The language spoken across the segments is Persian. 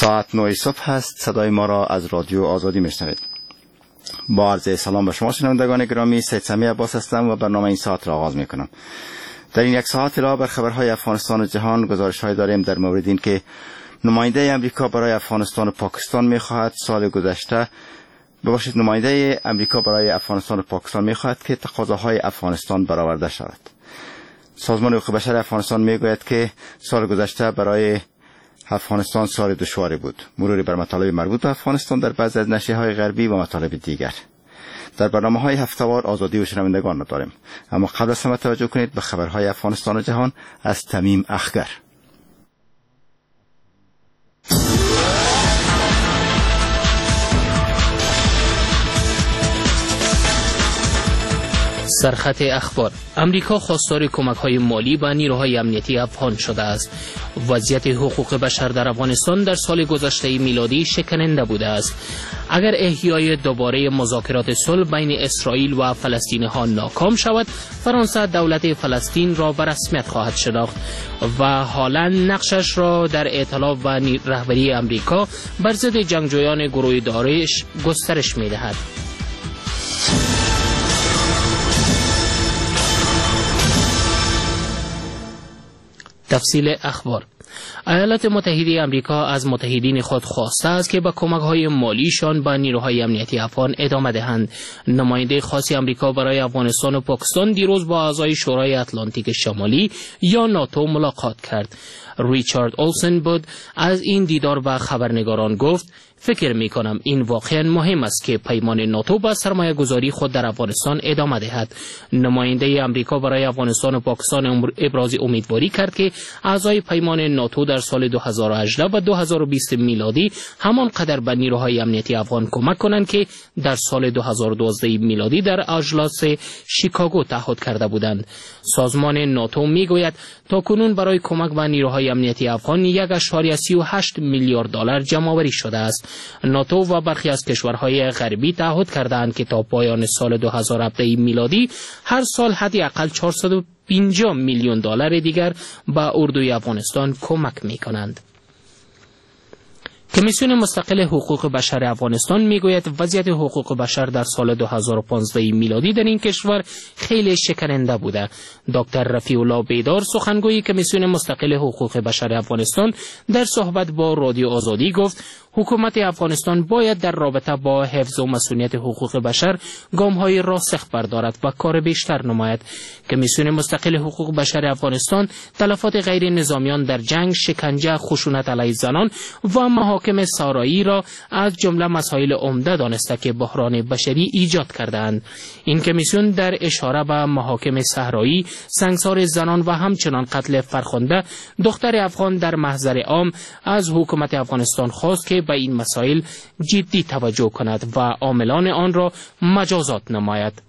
ساعت 9 صبح هست. صدای ما را از رادیو آزادی میشنوید. با عرض سلام به شما شنوندگان گرامی، سید سمی عباس هستم و برنامه این ساعت را آغاز میکنم. در این یک ساعت را بر خبرهای افغانستان و جهان گزارش‌های داریم در مورد این که نماینده امریکا برای افغانستان و پاکستان می‌خواهد سال گذشته نماینده امریکا برای افغانستان و پاکستان می‌خواهد که تقاضاهای افغانستان برآورده شود. سازمان حقوق بشر افغانستان میگوید که سال گذشته برای افغانستان سال دشواری بود. مروری بر مطالب مربوط به افغانستان در بعضی از نشریه‌های غربی و مطالب دیگر. در برنامه‌های هفته‌وار آزادی و شنوندگان را داریم. اما قبل از همه توجه کنید به خبرهای افغانستان و جهان از تمیم اخگر. سرخط اخبار: امریکا خواستار کمک‌های مالی به نیروهای امنیتی افغان شده است. وضعیت حقوق بشر در افغانستان در سال گذشته میلادی شکننده بوده است. اگر احیای دوباره مذاکرات صلح بین اسرائیل و فلسطینی‌ها ناکام شود، فرانسه دولت فلسطین را به رسمیت خواهد شناخت و حالا نقشش را در ائتلاف و رهبری امریکا بر ضد جنگجویان گروه داعش گسترش می‌دهد. تفصیل اخبار: ایالات متحده آمریکا از متحدین خود خواسته است که با کمک‌های مالیشان به نیروهای امنیتی افغان ادامه دهند. نماینده خاص آمریکا برای افغانستان و پاکستان دیروز با اعضای شورای اتلانتیک شمالی یا ناتو ملاقات کرد. ریچارد اولسن بود از این دیدار به خبرنگاران گفت: فکر می کنم این واقعا مهم است که پیمان ناتو با سرمایه گذاری خود در افغانستان ادامه دهد. نماینده امریکا برای افغانستان و پاکستان ابراز امیدواری کرد که اعضای پیمان ناتو در سال 2018 و 2020 میلادی همان قدر به نیروهای امنیتی افغان کمک کنند که در سال 2012 میلادی در اجلاس شیکاگو تعهد کرده بودند. سازمان ناتو می گوید تاکنون برای کمک به نیروهای امنیتی افغان 1.38 میلیارد دلار جمع‌آوری شده است. ناتو و برخی از کشورهای غربی تعهد کردند که تا پایان سال 2017 میلادی هر سال حداقل 450 میلیون دلار دیگر به اردوی افغانستان کمک می‌کنند. کمیسیون مستقل حقوق بشر افغانستان میگوید وضعیت حقوق بشر در سال 2015 میلادی در این کشور خیلی شکننده بوده. دکتر رفیع الله بیدار، سخنگوی کمیسیون مستقل حقوق بشر افغانستان، در صحبت با رادیو آزادی گفت حکومت افغانستان باید در رابطه با حفظ و مسئولیت حقوق بشر گام‌های راسخ بردارد و کار بیشتر نماید. کمیسیون مستقل حقوق بشر افغانستان تلفات غیر نظامیان در جنگ، شکنجه، خشونت علیه زنان و محاکم سارایی را از جمله مسائل عمده دانسته که بحران بشری ایجاد کردند. این کمیسیون در اشاره به محاکم صحرایی، سنگسار زنان و همچنان قتل فرخنده دختر افغان در محضر عام از حکومت افغانستان خواست که به این مسائل جدی توجه کند و عاملان آن را مجازات نماید.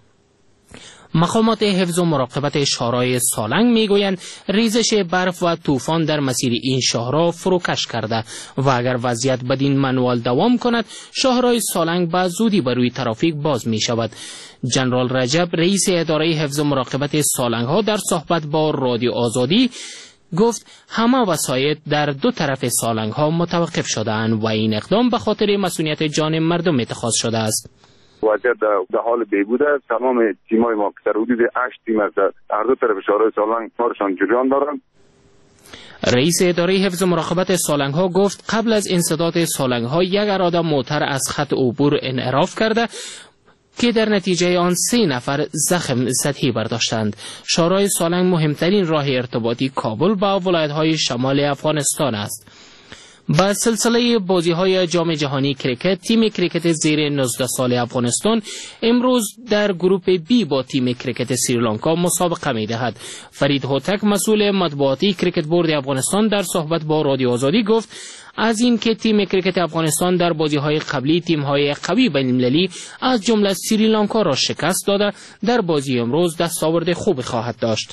مقامات حفظ و مراقبت شهرهای سالنگ میگویند ریزش برف و طوفان در مسیر این شهرها فروکش کرده و اگر وضعیت بدین منوال دوام کند شهرهای سالنگ به زودی بر روی ترافیک باز می شود. جنرال رجب، رئیس اداره حفظ و مراقبت سالنگ ها، در صحبت با رادیو آزادی گفت همه وسایط در دو طرف سالنگ ها متوقف شده‌اند و این اقدام به خاطر مسئولیت جان مردم اتخاذ شده است. وضعیت در حال بهبود است. تمام تیم‌های ما که در حدود 8 تیم از هر دو طرف شهرهای سالنگ کارشان جریان دارند. رئیس اداره حفظ و مراقبت سالنگ ها گفت قبل از انسداد سالنگ ها یک اراده موتر از خط عبور انحراف کرده که در نتیجه آن 3 نفر زخم سطحی برداشتند. شهرهای سالنگ مهمترین راه ارتباطی کابل با ولایت‌های شمال افغانستان است. با سلسله بازی‌های جام جهانی کریکت، تیم کریکت زیر 19 سال افغانستان امروز در گروپ بی با تیم کریکت سریلانکا مسابقه می‌دهد. فرید هوتک، مسئول مطبوعاتی کریکت بورد افغانستان، در صحبت با رادیو آزادی گفت از این که تیم کریکت افغانستان در بازی‌های قبلی تیم‌های قوی بین‌المللی از جمله سریلانکا را شکست داده، در بازی امروز دستاورد خوبی خواهد داشت.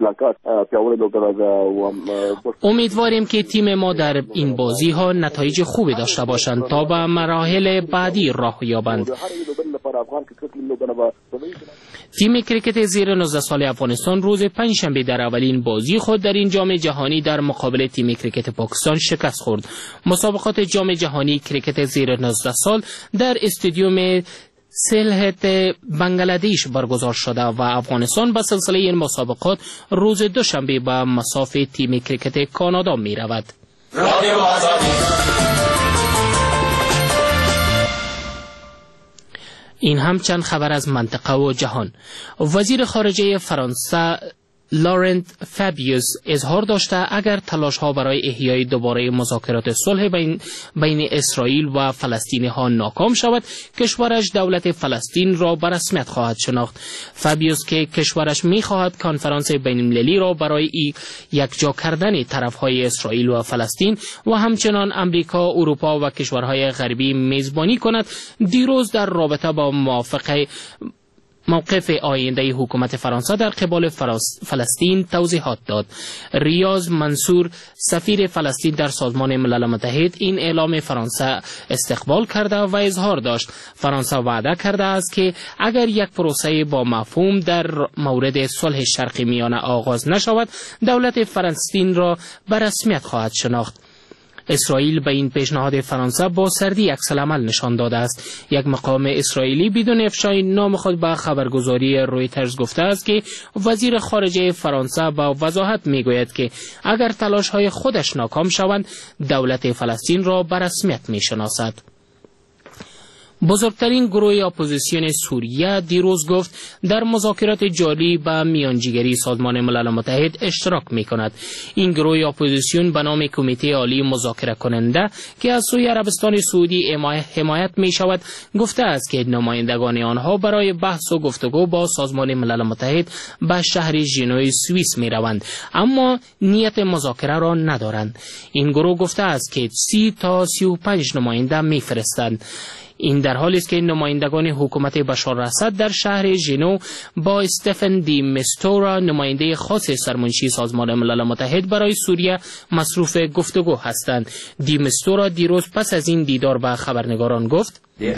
امیدواریم که تیم ما در این بازی ها نتایج خوبی داشته باشند تا به مراحل بعدی راه یابند. تیم کریکت زیر 19 سال افغانستان روز پنجشنبه در اولین بازی خود در این جام جهانی در مقابل تیم کریکت پاکستان شکست خورد. مسابقات جام جهانی کریکت زیر 19 سال در استادیوم سلهت بنگلادش برگزار شده و افغانستان به سلسله این مسابقات روز دوشنبه به مصاف تیم کریکت کانادا می رود. این هم چند خبر از منطقه و جهان. وزیر خارجه فرانسه لورنت فابیوس اظهار داشته اگر تلاش ها برای احیای دوباره مذاکرات صلح بین اسرائیل و فلسطینی ها ناکام شود، کشورش دولت فلسطین را به رسمیت خواهد شناخت. فابیوس که کشورش می خواهد کنفرانس بین المللی را برای یکجا کردن طرف های اسرائیل و فلسطین و همچنان امریکا، اروپا و کشورهای غربی میزبانی کند، دیروز در رابطه با موقف آینده حکومت فرانسه در قبال فلسطین توضیحات داد. ریاض منصور سفیر فلسطین در سازمان ملل متحد این اعلام فرانسه استقبال کرده و اظهار داشت فرانسه وعده کرده است که اگر یک پروسه با مفهوم در مورد صلح شرق میانه آغاز نشود، دولت فلسطین را به رسمیت خواهد شناخت. اسرائیل به این پیشنهاد فرانسه با سردی عکس‌العمل نشان داده است. یک مقام اسرائیلی بدون افشای نام خود به خبرگزاری رویترز گفته است که وزیر خارجه فرانسه با وضاحت میگوید که اگر تلاش‌های خودش ناکام شوند، دولت فلسطین را به رسمیت میشناسد. بزرگترین گروه اپوزیسیون سوریه دیروز گفت در مذاکرات جاری به میانجیگری سازمان ملل متحد اشتراک می کند. این گروه اپوزیسیون به نام کمیته عالی مذاکره کننده که از سوی عربستان سعودی حمایت می شود گفته است که نمایندگان آنها برای بحث و گفتگو با سازمان ملل متحد به شهر ژنو سوئیس می روند، اما نیت مذاکره را ندارند. این گروه گفته است که 30 تا 35 نماینده می فرستند. این در حالی است که نمایندگان حکومت بشار اسد در شهر ژنو با استفن دی مستورا نماینده خاص سرمنشی سازمان ملل متحد برای سوریه مصروف گفتگو هستند. دی مستورا دیروز پس از این دیدار به خبرنگاران گفت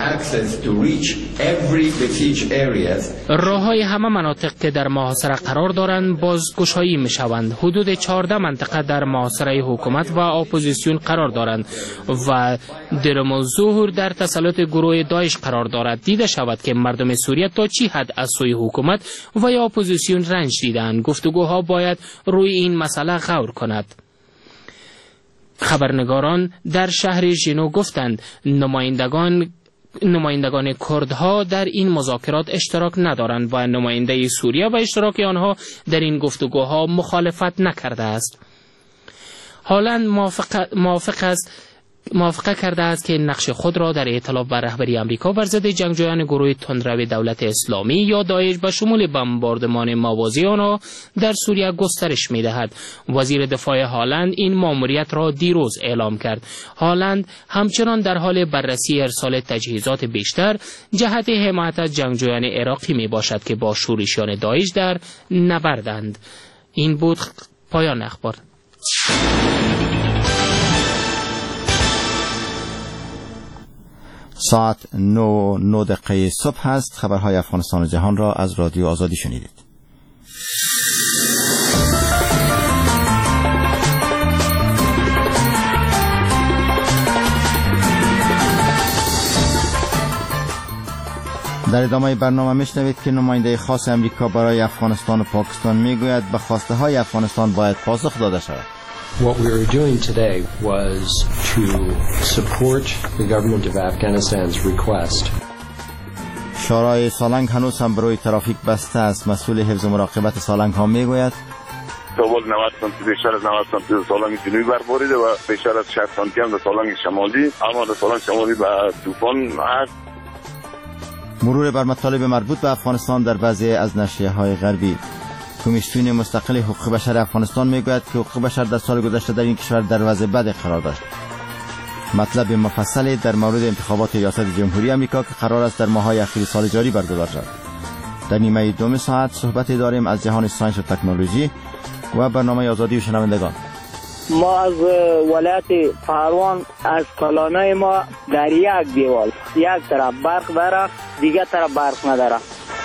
راه‌های همه مناطق که در محاصره قرار دارند بازگشایی می‌شوند. حدود 14 منطقه در محاصره حکومت و اپوزیسیون قرار دارند و درم الظهور در تسلط گروه داعش قرار دارد. دیده شود که مردم سوریه تا چی حد از سوی حکومت و یا اپوزیسیون رنج دیدند. گفتگوها باید روی این مسئله غور کند. خبرنگاران در شهر ژنو گفتند نمایندگان کردها در این مذاکرات اشتراک ندارند و نماینده سوریه و اشتراک آنها در این گفتگوها مخالفت نکرده است. هالند موافقه کرده است که نقش خود را در ائتلاف بر رهبری آمریکا بر ضد جنگجویان گروه تندرو دولت اسلامی یا داعش به شمول بمباردمان موازی آنها در سوریه گسترش می‌دهد. وزیر دفاع هالند این مأموریت را دیروز اعلام کرد. هالند همچنان در حال بررسی ارسال تجهیزات بیشتر جهت حمایت از جنگجویان عراقی میباشد که با شورشیان داعش در نبردند. این بود پایان اخبار. ساعت 9:09 صبح است. خبرهای افغانستان و جهان را از رادیو آزادی شنیدید. در ادامه برنامه میشنوید که نماینده خاص امریکا برای افغانستان و پاکستان میگوید به خواسته های افغانستان باید پاسخ داده شود. What we were doing today was to support the government of Afghanistan's request. شورای سالنگ هنوز هم برای ترافیک بسته است. مسئول حفظ و مراقبت سالنگ ها میگوید طول 90 سانتی بیشتر از 90 سانتی سالنگ جنوبی برباریده و بیشتر از 60 سانتی هم در سالنگ شمالی، اما در سالنگ شمالی به طوفان هست. مرور بر مطالب مربوط به افغانستان در بعضی از نشریه‌های غربی. کمیسیون مستقل حقوق بشر افغانستان میگوید که حقوق بشر در سال گذشته در این کشور در وضع بد قرار داشت. مطلب مفصلی در مورد انتخابات ریاست جمهوری آمریکا که قرار است در ماه‌های اخیر سال جاری برگزار شود. در نیمه دوم ساعت صحبت داریم از جهان ساینس و تکنولوژی و برنامه آزادی و شنوندگان. ما از ولایت پروان از کلانای ما در یک دیوال، یک طرف برق داره، دیگه طرف برق نداره.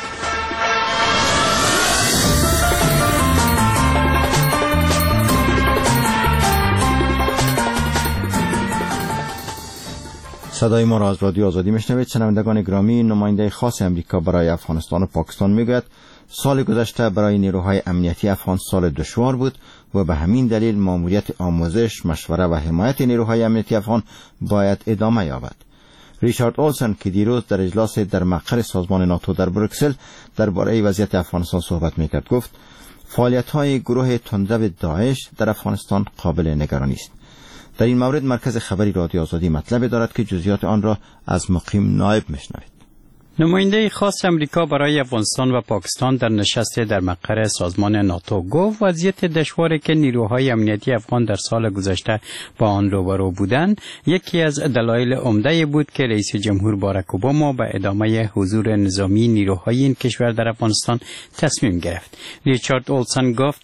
صدای ما را از رادیو آزادی میشنوید. شنوندگان گرامی، نماینده خاص امریکا برای افغانستان و پاکستان میگوید سال گذشته برای نیروهای امنیتی افغان سال دشوار بود و به همین دلیل ماموریت آموزش، مشوره و حمایت نیروهای امنیتی افغان باید ادامه یابد. ریچارد اولسن که دیروز در اجلاس در مقر سازمان ناتو در بروکسل درباره وضعیت افغانستان صحبت میکرد گفت فعالیت‌های گروه تندرو داعش در افغانستان قابل نگرانی است. در این مورد مرکز خبری رادیو آزادی مطلب دارد که جزئیات آن را از مقیم نایب میشنوید. نماینده خاص امریکا برای افغانستان و پاکستان در نشست در مقر سازمان ناتو گفت وضعیت دشواری که نیروهای امنیتی افغان در سال گذشته با آن روبرو بودند یکی از دلایل عمده بود که رئیس جمهور باراک اوباما به ادامه حضور نظامی نیروهای این کشور در افغانستان تصمیم گرفت. ریچارد اولسن گفت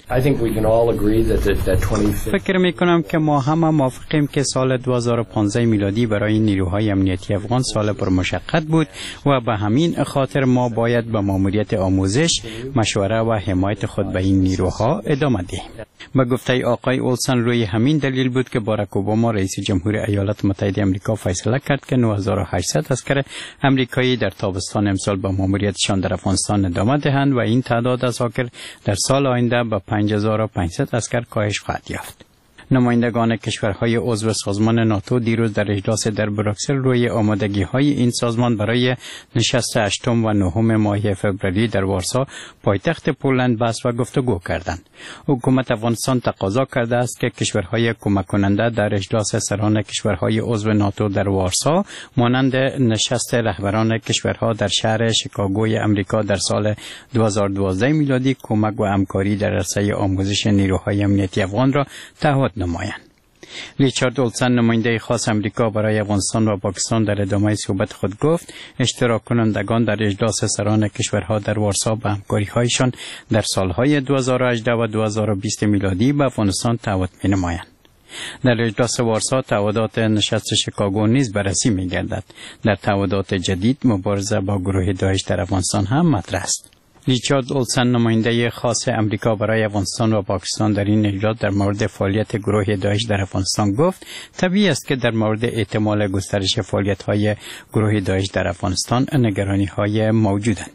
فکر میکنم که ما همه موافقیم که سال 2015 میلادی برای نیروهای امنیتی افغان سال پرمشقت بود و به همین خاطر ما باید به ماموریت آموزش، مشوره و حمایت خود به این نیروها ادامه دهیم. به گفته آقای اولسن روی همین دلیل بود که باراک اوباما رئیس جمهور ایالات متحده آمریکا فیصله کرد که 9800 عسکر آمریکایی در تابستان امسال به ماموریتشان در افغانستان ادامه دهند و این تعداد عساکر در سال آینده به 5500 عسکر کاهش خواهد یافت. نمایندگان کشورهای عضو سازمان ناتو دیروز در اجلاس در بروکسل روی آمادگی‌های این سازمان برای نشست 8 و 9 ماه فوریه در وارسا پایتخت پولند بحث و گفتگو کردند. حکومت افغانستان تقاضا کرده است که کشورهای کمک کننده در اجلاس سران کشورهای عضو ناتو در وارسا مانند نشست رهبران کشورها در شهر شیکاگوی امریکا در سال 2012 میلادی کمک و همکاری در عرصه آموزش نیروهای امنیتی افغان را تعهد نمایند. ریچارد اولسن نماینده خاص امریکا برای افغانستان و پاکستان در ادامه صحبت خود گفت اشتراک کنندگان در اجلاس سران کشورها در وارسا به همکاری‌هایشان در سالهای 2018 و 2020 میلادی به افغانستان تعهد می‌نمایند. در اجلاس وارسا تعهدات نشست شیکاگو نیز بررسی می‌گردد. در تعهدات جدید مبارزه با گروه داعش در افغانستان هم مطرح است. ریچارد اولسن نماینده خاص امریکا برای افغانستان و پاکستان در این اجلاس در مورد فعالیت گروه داعش در افغانستان گفت طبیعی است که در مورد احتمال گسترش فعالیت‌های گروه داعش در افغانستان نگرانی‌های موجودند.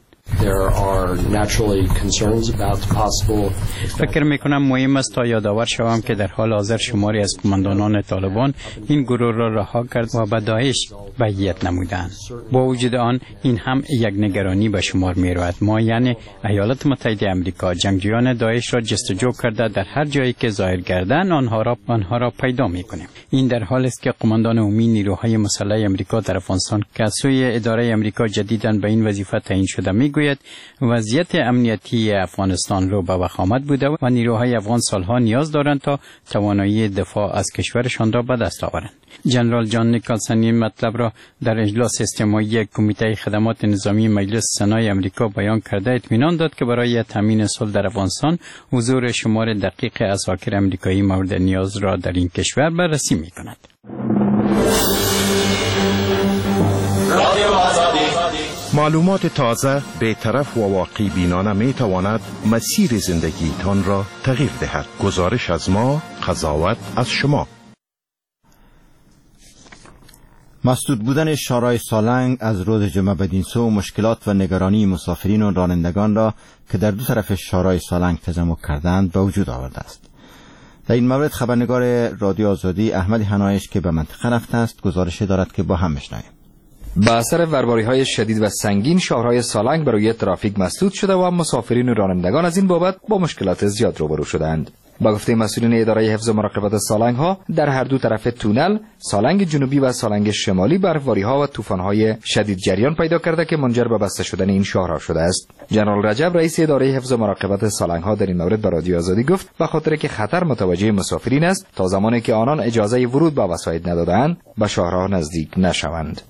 فکر میکنم مهم است تا یادآور شوم که در حال حاضر شماری از قماندانان طالبان این گروه را رها کرد و به داعش بیعت نمودند. با وجود آن این هم یک نگرانی به شمار می رود. ما یعنی ایالات متحده آمریکا جنگجویان داعش را جستجو کرده در هر جایی که ظاهر گردند آنها را پیدا می کنیم. این در حال است که قماندان عمومی نیروهای مسلح آمریکا در افغانستان که از سوی اداره آمریکا جدیداً به این وظیفه تعیین شده میگوید وضعیت امنیتی افغانستان رو به وخامت بوده و نیروهای افغان سالها نیاز دارند تا توانایی دفاع از کشورشان را به دست آورند. جنرال جان نیکلسن این مطلب را در اجلاس استماعی کمیته خدمات نظامی مجلس سنای آمریکا بیان کرده اطمینان داد که برای تامین صلح در افغانستان حضور شمار دقیق عساکر آمریکایی مورد نیاز را در این کشور بررسی می‌کند. معلومات تازه، بی‌طرف و واقعی بینانه می تواند مسیر زندگیتان را تغییر دهد. گزارش از ما، قضاوت از شما. مسدود بودن شارع سالنگ از روز جمعه بدین سو مشکلات و نگرانی مسافرین و رانندگان را که در دو طرف شارع سالنگ تجمع کردند به وجود آورده است. در این مورد خبرنگار رادیو آزادی احمد حنایش که به منطقه رفته است گزارش دارد که با هم بشنویم. با اثر بمباری‌های شدید و سنگین شاهراه سالنگ برای ترافیک مسدود شده و مسافرین و رانندگان از این بابت با مشکلات زیاد روبرو شدند. با گفته مسئولین اداره حفظ و مراقبت سالنگ ها در هر دو طرف تونل سالنگ جنوبی و سالنگ شمالی برفباری ها و طوفان های شدید جریان پیدا کرده که منجر به بسته شدن این شاهراه شده است. جنرال رجب رئیس اداره حفظ و مراقبت سالنگ ها در این مورد به رادیو آزادی گفت به خاطر که خطر متوجه مسافرین است تا زمانی که آنان اجازه ورود به وسایط ندادند به شاهراه نزدیک نشوند. سوال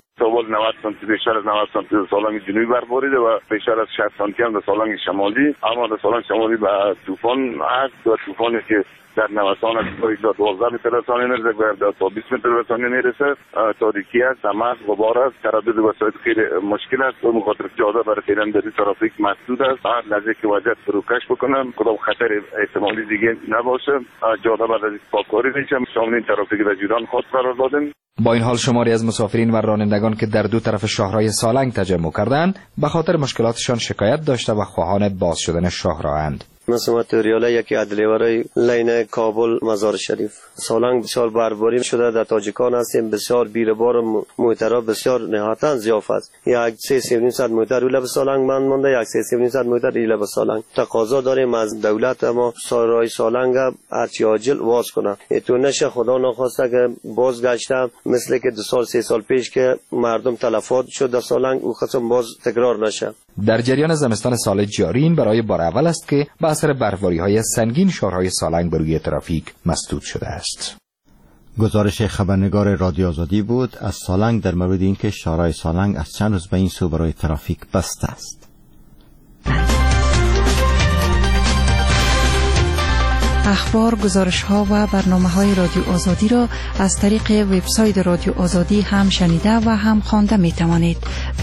90 سانتی بیشتر از 90 سانتی در سالنگ جنوبی برف باریده و بیشتر از 60 سانتی هم در سالنگ شمالی. اما در سالنگ شمالی به طوفان است و طوفانی که در نوسان از 12 متر رسانه میرسه و تا 20 متر رسانه میرسه. تاریکی است، دماغ غبار است، تردد وسایط خیلی مشکل است و مخاطر جاده برای رانندگی ترافیک مسدود است. هر لحظه که وضعیت فروکش بکنن کدام خطر احتمالی دیگه نباشه جاده بعد از پاککاری میشه. شامل این ترافیک رجیدان خاص قرار دادیم. با این حال شماری از مسافرین و رانندگان که در دو طرف شاهراه سالنگ تجمع کردند به خاطر مشکلاتشان شکایت داشته و خواهان باز شدن شاهراهند. مثل ماتریاله یکی عدلیواره لین کابل مزار شریف سالنگ بسیار برفباری شده. در تاجیکان هستیم بسیار بیربار موترها بسیار نهایتا ضعیف است. یک 3.5 موتر اوله به سالنگ من مونده، یک 3.5 موتر ایله به سالنگ. تقاضا داریم از دولت اما راه سالنگ هرچی عاجل واز کنه. تو نشه خدا نخواسته که بازگشته مثل که 2 سال 3 سال پیش که مردم تلفات شد در سالنگ او قسم باز تکرار نشه. در جریان زمستان سال جاری این برای بار اول است که به اثر برفباری‌های سنگین شاهراه سالنگ بر روی ترافیک مسدود شده است. گزارش خبرنگار رادیو آزادی بود از سالنگ در مورد اینکه شاهراه سالنگ از چند روز به این سو برای ترافیک بسته است. اخبار، گزارش‌ها و برنامه‌های رادیو آزادی را از طریق وبسایت رادیو آزادی هم شنیده و هم خوانده می‌توانید.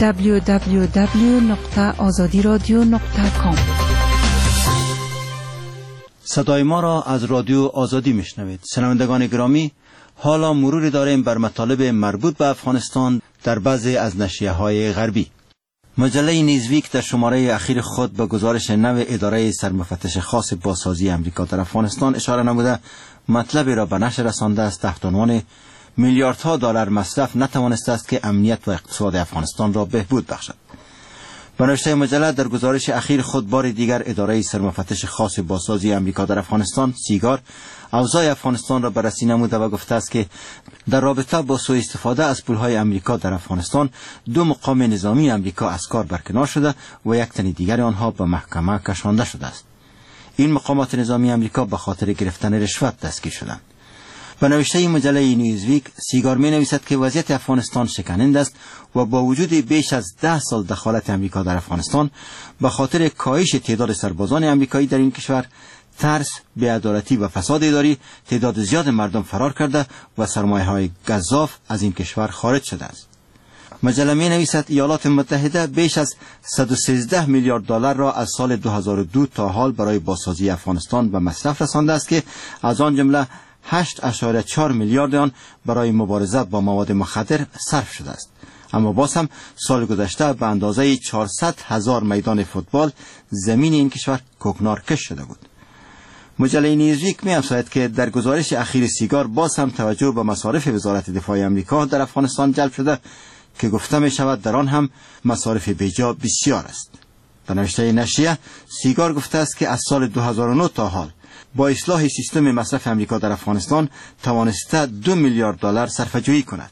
www.azadiradio.com. صدای ما را از رادیو آزادی میشنوید. شنوندگان گرامی، حالا مروری داریم بر مطالب مربوط به افغانستان در بعضی از نشریه‌های غربی. مجله نیوزویک در شماره اخیر خود به گزارش نو اداره سرمفتش خاص بازسازی امریکا در افغانستان اشاره نموده مطلبی را به نشر رسانده است تحت عنوان میلیاردها دلار مصرف نتوانسته است که امنیت و اقتصاد افغانستان را بهبود بخشد. به نوشته مجله در گزارش اخیر خود بار دیگر اداره سرمفتش خاص بازسازی امریکا در افغانستان سیگار اوضاع افغانستان را بررسی نموده و گفته است که در رابطه با سوء استفاده از پولهای امریکا در افغانستان 2 مقام نظامی امریکا از کار برکنار شده و یک تن دیگر آنها به محکمه کشانده شده است. این مقامات نظامی امریکا به خاطر گرفتن رشوت دستگیر شدند. به نوشته مجله نیوزویک سیگار می نویسد که وضعیت افغانستان شکننده است و با وجود بیش از 10 سال دخالت امریکا در افغانستان به خاطر کاهش تعداد سربازان امریکایی در این کشور، ترس، بی‌عدالتی و فساد اداری تعداد زیاد مردم فرار کرده و سرمایه‌های گزاف از این کشور خارج شده است. مجله می نویسد ایالات متحده بیش از 113 میلیارد دلار را از سال 2002 تا حال برای بازسازی افغانستان به مصرف رسانده است که از آن جمله 8.4 میلیارد آن برای مبارزه با مواد مخدر صرف شده است. اما باز هم سال گذشته به اندازه 400,000 میدان فوتبال زمین این کشور کوکنار کش شده بود. مجله نیوزویک می افزاید که در گزارش اخیر سیگار باز هم توجه به مصارف وزارت دفاع آمریکا در افغانستان جلب شده که گفته می شود در آن هم مصارف بیجا بسیار است. در نوشته نشریه سیگار گفته است که از سال 2009 تا حال با اصلاح سیستم مصرف امریکا در افغانستان توانسته 2 میلیارد دلار صرفه‌جویی کند.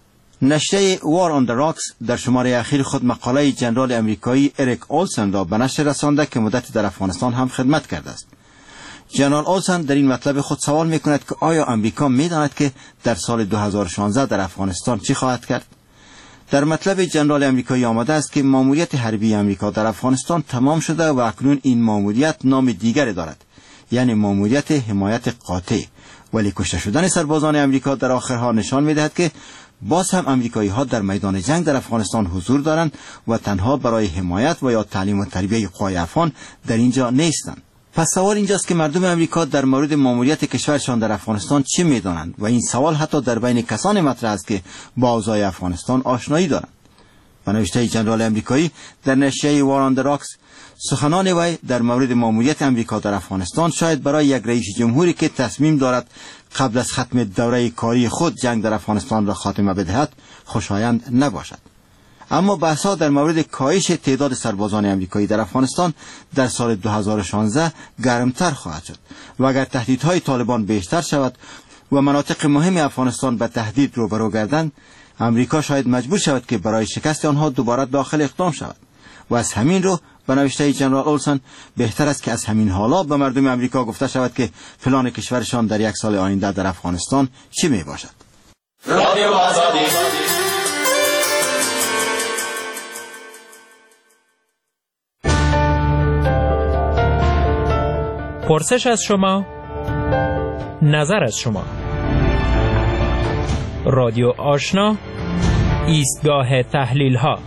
نشریه وار آن د راکس در شماره اخیر خود مقاله جنرال امریکایی اریک اولسن را به نشر رسانده که مدتی در افغانستان هم خدمت کرده است. جنرال اولسن در این مطلب خود سوال می کند که آیا امریکا می داند که در سال 2016 در افغانستان چی خواهد کرد؟ در مطلب جنرال امریکایی آمده است که ماموریت حربی امریکا در افغانستان تمام شده و اکنون این ماموریت نام دیگری دارد، یعنی ماموریت حمایت قاطع. ولی کشته شدن سربازان امریکا در آخرها نشان می دهد که باز هم امریکایی ها در میدان جنگ در افغانستان حضور دارند و تنها برای حمایت و یا تعلیم و تربیه قوای افغان در اینجا نیستند. پس سوال اینجاست که مردم امریکا در مورد ماموریت کشورشان در افغانستان چه می‌دانند و این سوال حتی در بین کسان مطرح است که با اوضاع افغانستان آشنایی دارند. به نوشته جنرال امریکایی در نشریه وار آن د راکس سخنان وی در مورد ماموریت امریکا در افغانستان شاید برای یک رئیس جمهوری که تصمیم دارد قبل از ختم دوره کاری خود جنگ در افغانستان را خاتمه بدهد خوشایند نباشد. اما بحث‌ها در مورد کاهش تعداد سربازان امریکایی در افغانستان در سال 2016 گرمتر خواهد شد و اگر تهدیدهای طالبان بیشتر شود و مناطق مهم افغانستان به تهدید روبرو گردند، امریکا شاید مجبور شود که برای شکست آنها دوباره داخل اقدام شود و از همین رو به نوشته جنرال اولسن بهتر است که از همین حالا به مردم امریکا گفته شود که پلان کشورشان در یک سال آینده در افغانستان چی می باشد. رادیو آزادی پرسش از شما، نظر از شما. رادیو آشنا، ایستگاه تحلیل ها.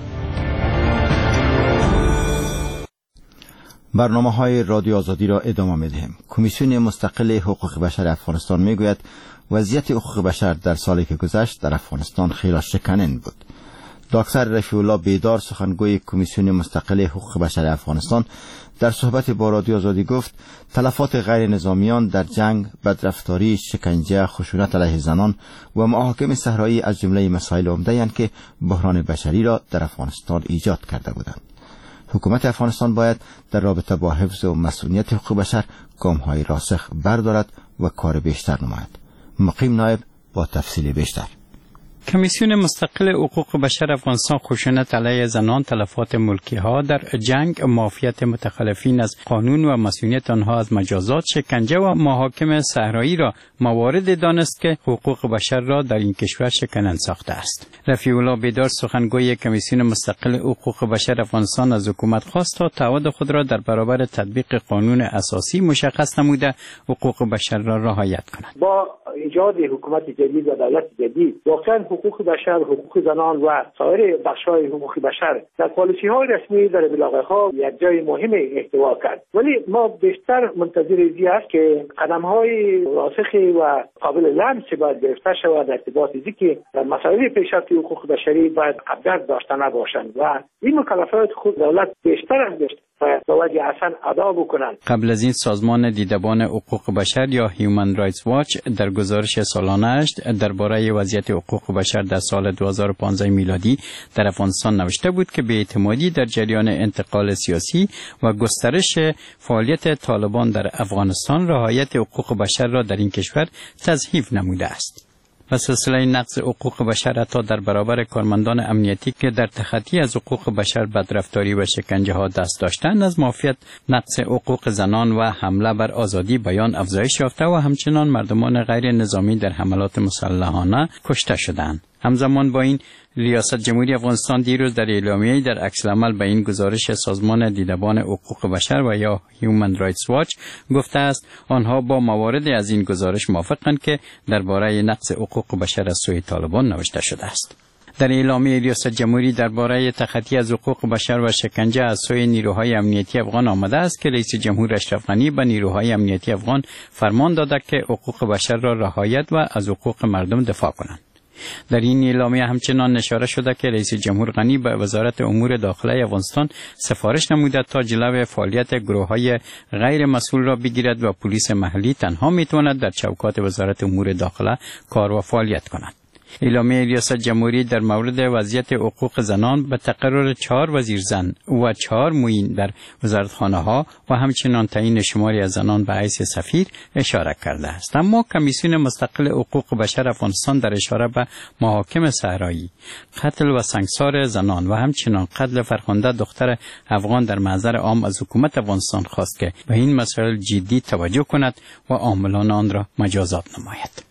برنامه‌های رادیو آزادی را ادامه می‌دهیم. کمیسیون مستقل حقوق بشر افغانستان میگوید وضعیت حقوق بشر در سالی که گذشت در افغانستان خیلی شکننده بود. دکتر رفیع الله بیدار سخنگوی کمیسیون مستقل حقوق بشر افغانستان در صحبت با رادیو آزادی گفت تلفات غیر نظامیان در جنگ، بدرفتاری، شکنجه، خشونت علیه زنان و محاکم صحرایی از جمله مسائل عمده‌اند که بحران بشری را در افغانستان ایجاد کرده بودند. حکومت افغانستان باید در رابطه با حفظ و مسئولیت حقوق بشر گام‌های راسخ بردارد و کار بیشتر نماید. مقیم نایب با تفصیل بیشتر. کمیسیون مستقل حقوق بشر افغانستان خشونت علیه زنان، تلفات ملکی ها در جنگ، معافیت متخلفین از قانون و مسئولیت آنها از مجازات، شکنجه و محاکم صحرایی را موارد دانست که حقوق بشر را در این کشور شکننده ساخته است. رفیع الله بیدار سخنگوی کمیسیون مستقل حقوق بشر افغانستان از حکومت خواست تا تعهد خود را در برابر تطبیق قانون اساسی مشخص نموده حقوق بشر را رعایت کند. با ایجاد حکومت جدید و دولت جدید واقعا حقوق بشر، حقوق زنان و سایر بخش‌های حقوق بشر در پالیسی‌های رسمی در بلاغه‌ها یک جای مهم احتوا کرد، ولی ما بیشتر منتظر این است که قدم‌های راسخ و قابل لمس باید گرفته شود در ارتباط که در مسائل پیشرفت حقوق بشری باید قدرت داشته نباشند و این مکلفیات خود دولت بیشتر از بیشتر باید اصلا ادا بکنند. قبل از این سازمان دیدبان حقوق بشر یا هیومن رایتس واچ در گزارش سالانه‌اش درباره وضعیت حقوق بشر در سال 2015 میلادی در افغانستان نوشته بود که بی‌اعتمادی در جریان انتقال سیاسی و گسترش فعالیت طالبان در افغانستان رعایت حقوق بشر را در این کشور تضعیف نموده است. و سلسله نقض حقوق بشر حتی در برابر کارمندان امنیتی که در تخطی از حقوق بشر، بدرفتاری و شکنجه ها دست داشتند، از معافیت نقض حقوق زنان و حمله بر آزادی بیان افزایش یافته و همچنان مردمان غیر نظامی در حملات مسلحانه کشته شدند. همزمان با این ریاست جمهوری افغانستان دیروز در اعلامیه‌ای در عکس‌العمل به این گزارش سازمان دیدبان حقوق بشر و یا هیومن رایتس واچ گفته است آنها با موارد از این گزارش موافقند که درباره نقض حقوق بشر از سوی طالبان نوشته شده است. در اعلامیه ریاست جمهوری درباره تخطی از حقوق بشر و شکنجه از سوی نیروهای امنیتی افغان آمده است که رئیس جمهور اشرف غنی به نیروهای امنیتی افغان فرمان داده که حقوق بشر را رعایت و از حقوق مردم دفاع کنند. در این اعلامیه همچنان اشاره شده که رئیس جمهور غنی به وزارت امور داخله افغانستان سفارش نموده تا جلوی فعالیت گروه‌های غیر مسئول را بگیرد و پلیس محلی تنها میتواند در چوکات وزارت امور داخله کار و فعالیت کند. اعلامیه ریاست جمهوری در مورد وضعیت حقوق زنان به تقرر 4 وزیر زن و 4 معین در وزارتخانه‌ها و همچنان تعیین شماری از زنان به حیث سفیر اشاره کرده است. اما کمیسیون مستقل حقوق بشر افغانستان در اشاره به محاکم صحرایی، قتل و سنگسار زنان و همچنان قتل فرخنده دختر افغان در محضر عام از حکومت افغانستان خواست که به این مسائل جدی توجه کند و عاملان آن را مجازات نماید.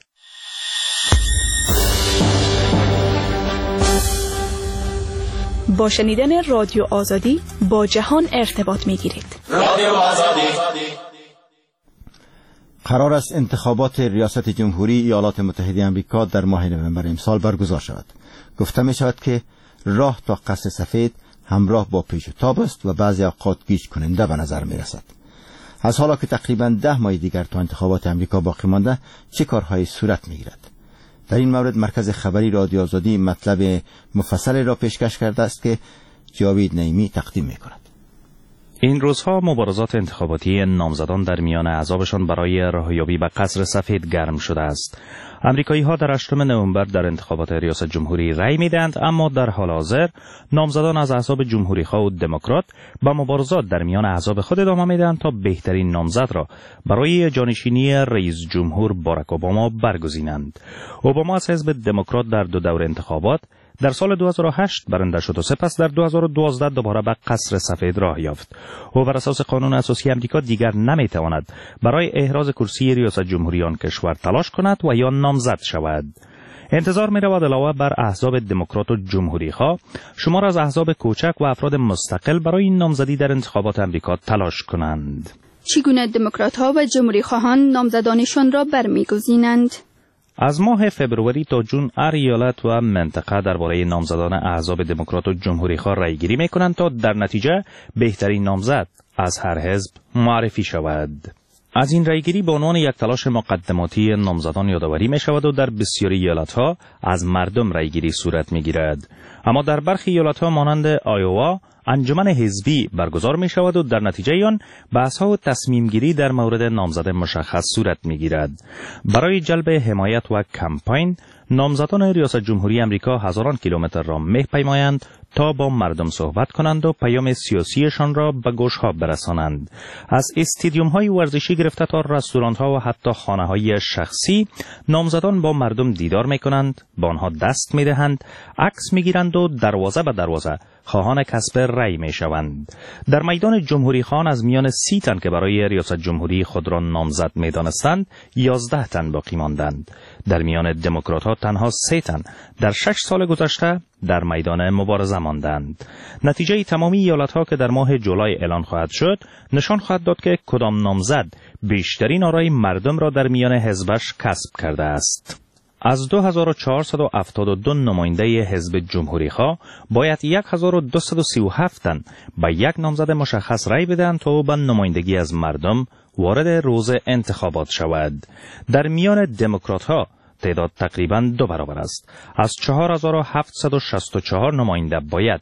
با شنیدن رادیو آزادی با جهان ارتباط می‌گیرید. رادیو آزادی. قرار است انتخابات ریاست جمهوری ایالات متحده آمریکا در ماه نوامبر امسال برگزار شود. گفته می شود که راه تا قصر سفید همراه با پیچ و تاب است و بعضی اوقات گیج کننده به نظر می رسد. از حالا که تقریباً 10 ماه دیگر تا انتخابات آمریکا باقی مانده، چه کارهایی صورت می گیرد؟ در این مورد مرکز خبری رادیو آزادی مطلب مفصل را پیشکش کرده است که جاوید نعیمی تقدیم می کند. این روزها مبارزات انتخاباتی نامزدان در میان احزابشان برای راهیابی به قصر سفید گرم شده است. امریکایی‌ها در 8 نوامبر در انتخابات ریاست جمهوری رأی می‌دهند، اما در حال حاضر نامزدان از احزاب جمهوری‌خواه و دموکرات با مبارزات در میان احزاب خود ادامه می‌دهند تا بهترین نامزد را برای جانشینی رئیس جمهور باراک اوباما برگزینند. اوباما از حزب دموکرات در 2 دور انتخابات در سال 2008 برنده شد و سپس در 2012 دوباره به قصر سفید راه یافت. او بر اساس قانون اساسی آمریکا دیگر نمی‌تواند برای احراز کرسی ریاست جمهوری آن کشور تلاش کند و یا نامزد شود. انتظار می‌رود علاوه بر احزاب دموکرات و جمهوری‌خواه، شمار از احزاب کوچک و افراد مستقل برای این نامزدی در انتخابات آمریکا تلاش کنند. چگونه دموکرات‌ها و جمهوری‌خواهان نامزدانشان را برمی‌گزینند؟ از ماه فبروری تا جون هر ایالت و منطقه درباره نامزدان احزاب دموکرات و جمهوری‌خواه رأی‌گیری می‌کنند تا در نتیجه بهترین نامزد از هر حزب معرفی شود. از این رأی‌گیری به عنوان یک تلاش مقدماتی نامزدان یادآوری می‌شود و در بسیاری ایالت‌ها از مردم رأی‌گیری صورت می‌گیرد. اما در برخی ایالت‌ها مانند آیووا انجمن حزبی برگزار می شود و در نتیجه آن بحث‌ها و تصمیم‌گیری در مورد نامزد مشخص صورت می‌گیرد. برای جلب حمایت و کمپاین نامزدان ریاست جمهوری آمریکا هزاران کیلومتر را می‌پیمایند تا با مردم صحبت کنند و پیام سیاسیشان را به گوش‌ها برسانند. از استادیوم‌های ورزشی گرفته تا رستوران‌ها و حتی خانه‌های شخصی نامزدان با مردم دیدار می‌کنند، به آنها دست می‌دهند، عکس می‌گیرند و دروازه به دروازه خواهان کسب رأی می‌شوند. در میدان جمهوری خان از میان 30 تن که برای ریاست جمهوری خود را نامزد می‌دانستند 11 تن باقی ماندند. در میان دموکرات‌ها تنها 3 تن در 6 سال گذشته در میدان مبارزه ماندند. نتیجه تمامی ایالت‌ها که در ماه جولای اعلان خواهد شد نشان خواهد داد که کدام نامزد بیشترین آرای مردم را در میان حزبش کسب کرده است. از 2472 نماینده حزب جمهوری‌خواه باید 1237 تن به یک نامزد مشخص رأی بدهند تا به نمایندگی از مردم وارد روز انتخابات شود. در میان دموکرات‌ها تعداد تقریباً 2 برابر است. از 4764 نماینده باید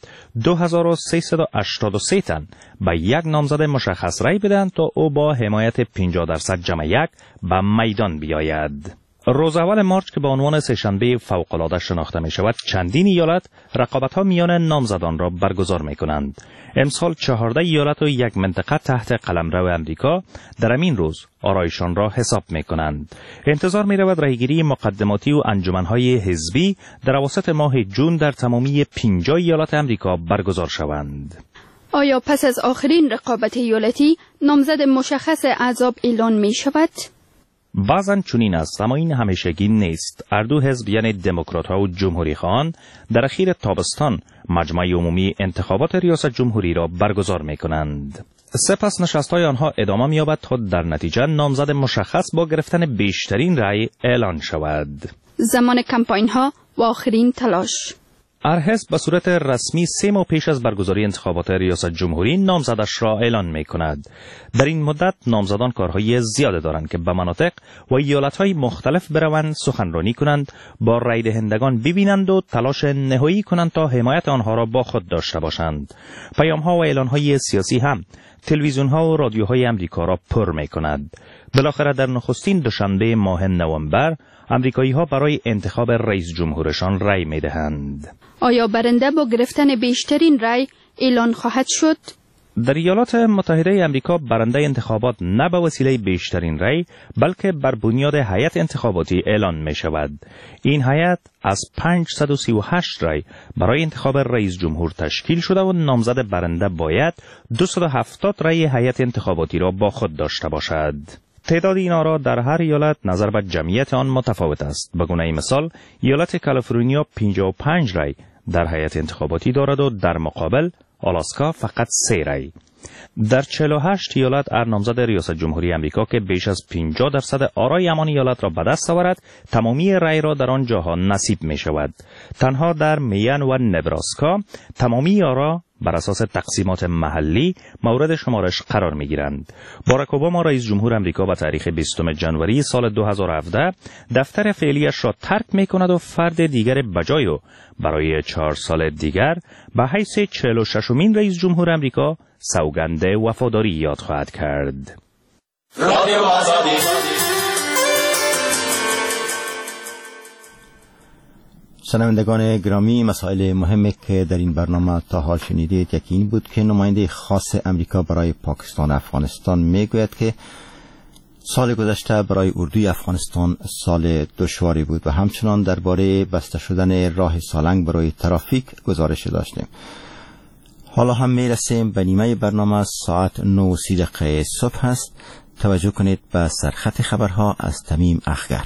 2383 تن به یک نامزد مشخص رأی بدهند تا او با حمایت 50% جمع یک به میدان بیاید. روز اول مارچ که به عنوان سه‌شنبه فوق‌العاده شناخته می شود، چندین ایالت رقابت‌ها میان نامزدان را برگزار می کنند. امسال 14 ایالت و یک منطقه تحت قلمرو امریکا در همین روز آرایشان را حساب می کنند. انتظار می رود رأی‌گیری مقدماتی و انجمن‌های حزبی در اواسط ماه جون در تمامی 50 ایالت امریکا برگزار شوند. آیا پس از آخرین رقابت ایالتی نامزد مشخص احزاب اعلان می شود؟ بعضن چنین است، اما این همیشگی نیست. هر دو حزب یعنی دموکرات‌ها و جمهوری‌خواهان در اخیر تابستان مجمع عمومی انتخابات ریاست جمهوری را برگزار می‌کنند. سپس نشست‌های آنها ادامه می‌یابد تا در نتیجه نامزد مشخص با گرفتن بیشترین رأی اعلان شود. زمان کمپاین‌ها و آخرین تلاش. هر حزب به صورت رسمی 3 ماه پیش از برگزاری انتخابات ریاست جمهوری نامزدش را اعلان می کند. در این مدت نامزدان کارهای زیاده دارند که به مناطق و ایالت‌های مختلف بروند، سخنرانی کنند، با رای دهندگان ببینند و تلاش نهایی کنند تا حمایت آنها را با خود داشته باشند. پیام‌ها و اعلان‌های سیاسی هم تلویزیون‌ها و رادیوهای آمریکا را پر می کند. بالاخره در نخستین دوشنبه ماه نوامبر آمریکایی‌ها برای انتخاب رئیس جمهورشان رأی می‌دهند. آیا برنده با گرفتن بیشترین رأی اعلان خواهد شد؟ در ایالات متحده آمریکا برنده انتخابات نه به وسیله بیشترین رأی بلکه بر بنیاد هیئت انتخاباتی اعلان می‌شود. این هیئت از 538 رأی برای انتخاب رئیس جمهور تشکیل شده و نامزد برنده باید 270 رأی هیئت انتخاباتی را با خود داشته باشد. تعداد این آرا در هر ایالت نظر به جمعیت آن متفاوت است. به گونه مثال ایالت کالیفرنیا 55 رأی در هیئت انتخاباتی دارد و در مقابل آلاسکا فقط 3 رأی. در 48 ایالت هر نامزد ریاست جمهوری آمریکا که بیش از 50% آرای همان ایالت را به دست آورد تمامی رأی را در آن جاها نصیب می شود. تنها در مین و نبراسکا تمامی آرا بر اساس تقسیمات محلی مورد شمارش قرار می گیرند. باراک اوباما رئیس جمهور آمریکا به تاریخ 20 جنوری سال 2017 دفتر فعلیش را ترک می کند و فرد دیگر بجای او برای 4 سال دیگر به حیث 46مین رئیس جمهور آمریکا سوگند وفاداری یاد خواهد کرد. رادیو آزادی. شنوندگان گرامی، مسائل مهمی که در این برنامه تا حال شنیدید یکی این بود که نماینده خاص امریکا برای پاکستان و افغانستان میگوید که سال گذشته برای اردوی افغانستان سال دشواری بود و همچنان درباره بسته شدن راه سالنگ برای ترافیک گزارش داشتیم. حالا هم میرسیم به نیمه برنامه، ساعت 9:30 صبح هست. توجه کنید به سرخط خبرها از تمیم اخگر.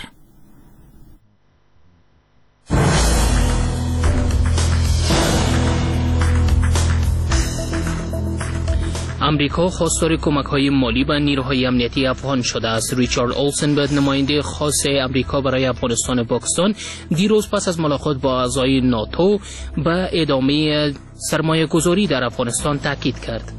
امریکا خواستار کمک‌های مالی به نیروهای امنیتی افغان شده است. ریچارد اولسنبرگ، نماینده خاص امریکا برای افغانستان و پاکستان، دیروز پس از ملاقات با اعضای ناتو به ادامه سرمایه‌گذاری در افغانستان تاکید کرد.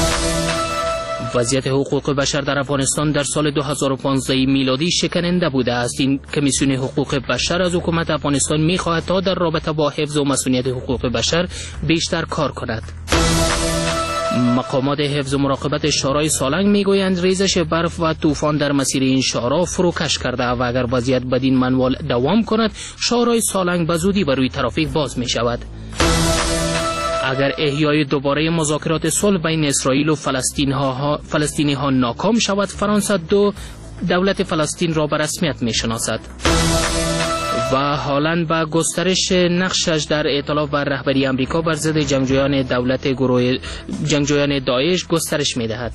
وضعیت حقوق بشر در افغانستان در سال 2015 میلادی شکننده بوده است. این کمیسیون حقوق بشر از حکومت افغانستان می‌خواهد تا در رابطه با حفظ و مسئولیت حقوق بشر بیشتر کار کند. مقامات حفظ و مراقبت شورای سالنگ میگویند ریزش برف و طوفان در مسیر این شورا فروکش کرده و اگر وضعیت بدین منوال دوام کند، شورای سالنگ به زودی بر روی ترافیک باز می شود. اگر احیای دوباره مذاکرات صلح بین اسرائیل و فلسطینی ها ناکام شود، فرانسه دولت فلسطین را به رسمیت می شناسد. و حالاً با گسترش نقشش در ائتلاف بر رهبری امریکا بر ضد جنگجویان داعش گسترش می‌دهد.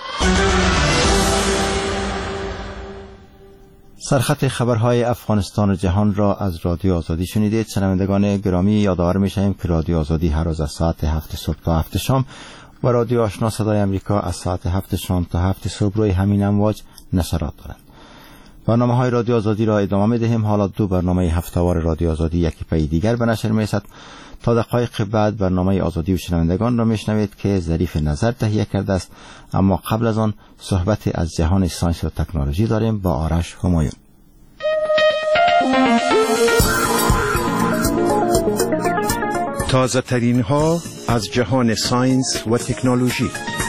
سرخط خبرهای افغانستان و جهان را از رادیو آزادی شنیدید. شنوندگان گرامی، یادآور می‌شویم که رادیو آزادی هر روز از ساعت 7 صبح تا 7 شام و رادیو آشنا صدای امریکا از ساعت 7 شام تا 7 صبح روی همین امواج نشرات دارند. برنامه‌های رادیو آزادی را ادامه می‌دهیم. حالا دو برنامه هفته‌وار رادیو آزادی یکی پی دیگر به نشر می‌رسد. تا دقایق بعد برنامه آزادی و شنوندگان را میشنوید که ظریف نظر تهیه کرده است. اما قبل از آن صحبت از جهان ساینس و تکنولوژی داریم با آرش همایون. تازه ترین ها از جهان ساینس و تکنولوژی.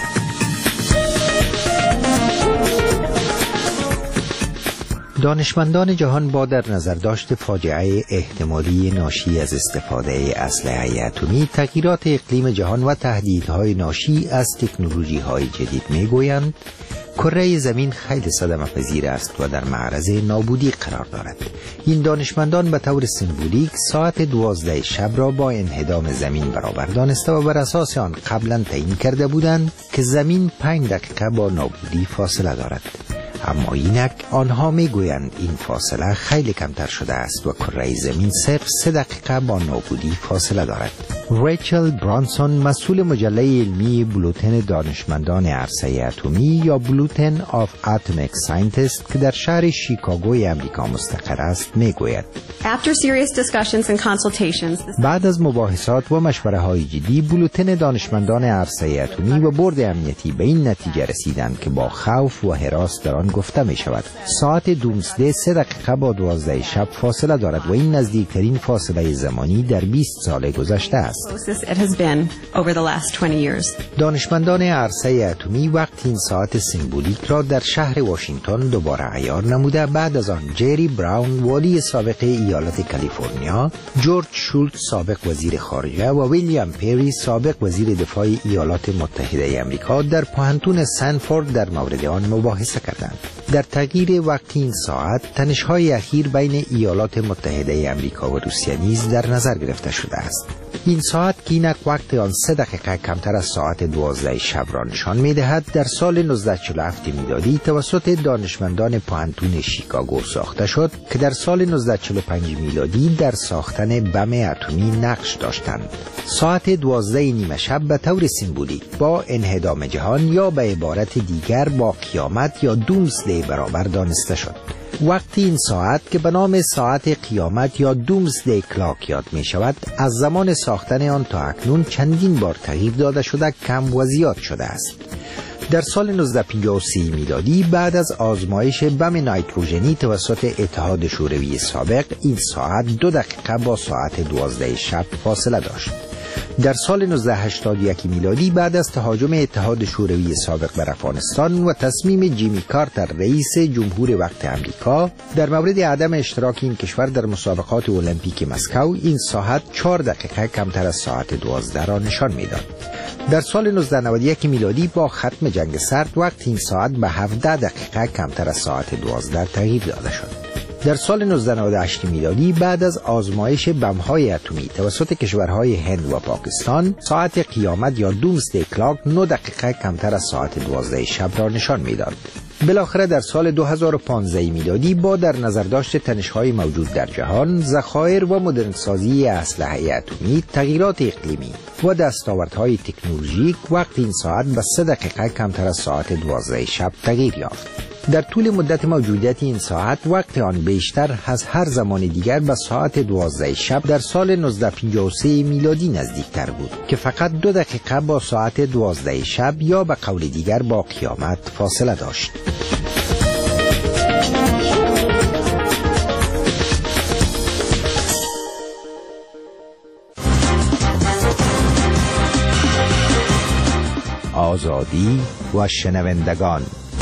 دانشمندان جهان با در نظر داشت فاجعه احتمالی ناشی از استفاده اسلحه اتمی، تغییرات اقلیم جهان و تهدیدهای ناشی از تکنولوژی‌های جدید می‌گویند کره زمین خیلی صدمه پذیر است و در معرض نابودی قرار دارد. این دانشمندان به طور سمبولیک ساعت 12 شب را با انهدام زمین برابر دانسته و بر اساس آن قبلا تعیین کرده بودند که زمین 5 دقیقه با نابودی فاصله دارد. اما اینک آنها میگویند این فاصله خیلی کمتر شده است و کره زمین صرف 3 دقیقه با نابودی فاصله دارد. ریچل برانسون، مسئول مجله علمی بولتن دانشمندان عرصه اتمی یا بولتن آف اتمیک ساینتیست که در شهر شیکاگوی امریکا مستقر است میگوید بعد از مباحثات و مشوره‌های جدی، بولتن دانشمندان عرصه اتمی و بورد امنیتی به این نتیجه رسیدند که با خوف و هراس در آن گفته می شود ساعت دومسدی 3 دقیقه با 12 شب فاصله دارد و این نزدیکترین فاصله زمانی در 20 سال گذشته است. دانشمندان عرصه اتمی وقتی این ساعت سمبولیک را در شهر واشنگتن دوباره عیار نموده، بعد از آن جری براون والی سابق ایالت کالیفرنیا، جورج شولتز سابق وزیر خارجه و ویلیام پیری سابق وزیر دفاع ایالات متحده آمریکا در پوهنتون سنفورد در مورد آن مباحثه کردند. در تغییر وقت این ساعت، تنش‌های اخیر بین ایالات متحده آمریکا و روسیه نیز در نظر گرفته شده است. این ساعت که اینک وقت آن 3 دقیقه کمتر از ساعت 12 شب را نشان می‌دهد، در سال 1947 میلادی توسط دانشمندان پوهنتون شیکاگو ساخته شد که در سال 1945 میلادی در ساختن بم اتمی نقش داشتند. ساعت 12 نیمه شب به طور سمبولیک با انهدام جهان یا به عبارت دیگر با قیامت یا دومسدی برابر دانسته شد. وقتی این ساعت که به نام ساعت قیامت یا دومسدی کلاک یاد می شود، از زمان ساختن آن تا اکنون چندین بار تغییر داده شده، کم و زیاد شده است. در سال 1953 میلادی بعد از آزمایش بم نیتروژنی توسط اتحاد شوروی سابق، این ساعت 2 دقیقه با ساعت 12 شب فاصله داشت. در سال 1981 میلادی بعد از تهاجم اتحاد شوروی سابق بر افغانستان و تصمیم جیمی کارتر رئیس جمهور وقت امریکا در مورد عدم اشتراک این کشور در مسابقات المپیک مسکو، این ساعت 4 دقیقه کمتر از ساعت 12 را نشان میداد. در سال 1991 میلادی با ختم جنگ سرد وقت این ساعت به 17 دقیقه کمتر از ساعت 12 تغییر داده شد. در سال 1998 میلادی بعد از آزمایش بم‌های اتمی توسط کشورهای هند و پاکستان، ساعت قیامت یا دومسدی کلاک 9 دقیقه کمتر از ساعت 12 شب را نشان میداد. بالاخره در سال 2015 میلادی با در نظر داشت تنش‌های موجود در جهان، ذخایر و مدرنسازی اسلحه اتمی، تغییرات اقلیمی و دستاوردهای تکنولوژیک، وقت این ساعت به 3 دقیقه کمتر از ساعت 12 شب تغییر یافت. در طول مدت موجودیت این ساعت، وقت آن بیشتر از هر زمان دیگر به ساعت 12 شب در سال 1953 میلادی نزدیکتر بود که فقط 2 دقیقه با ساعت 12 شب یا به قول دیگر با قیامت فاصله داشت. آزادی و شنوندگان.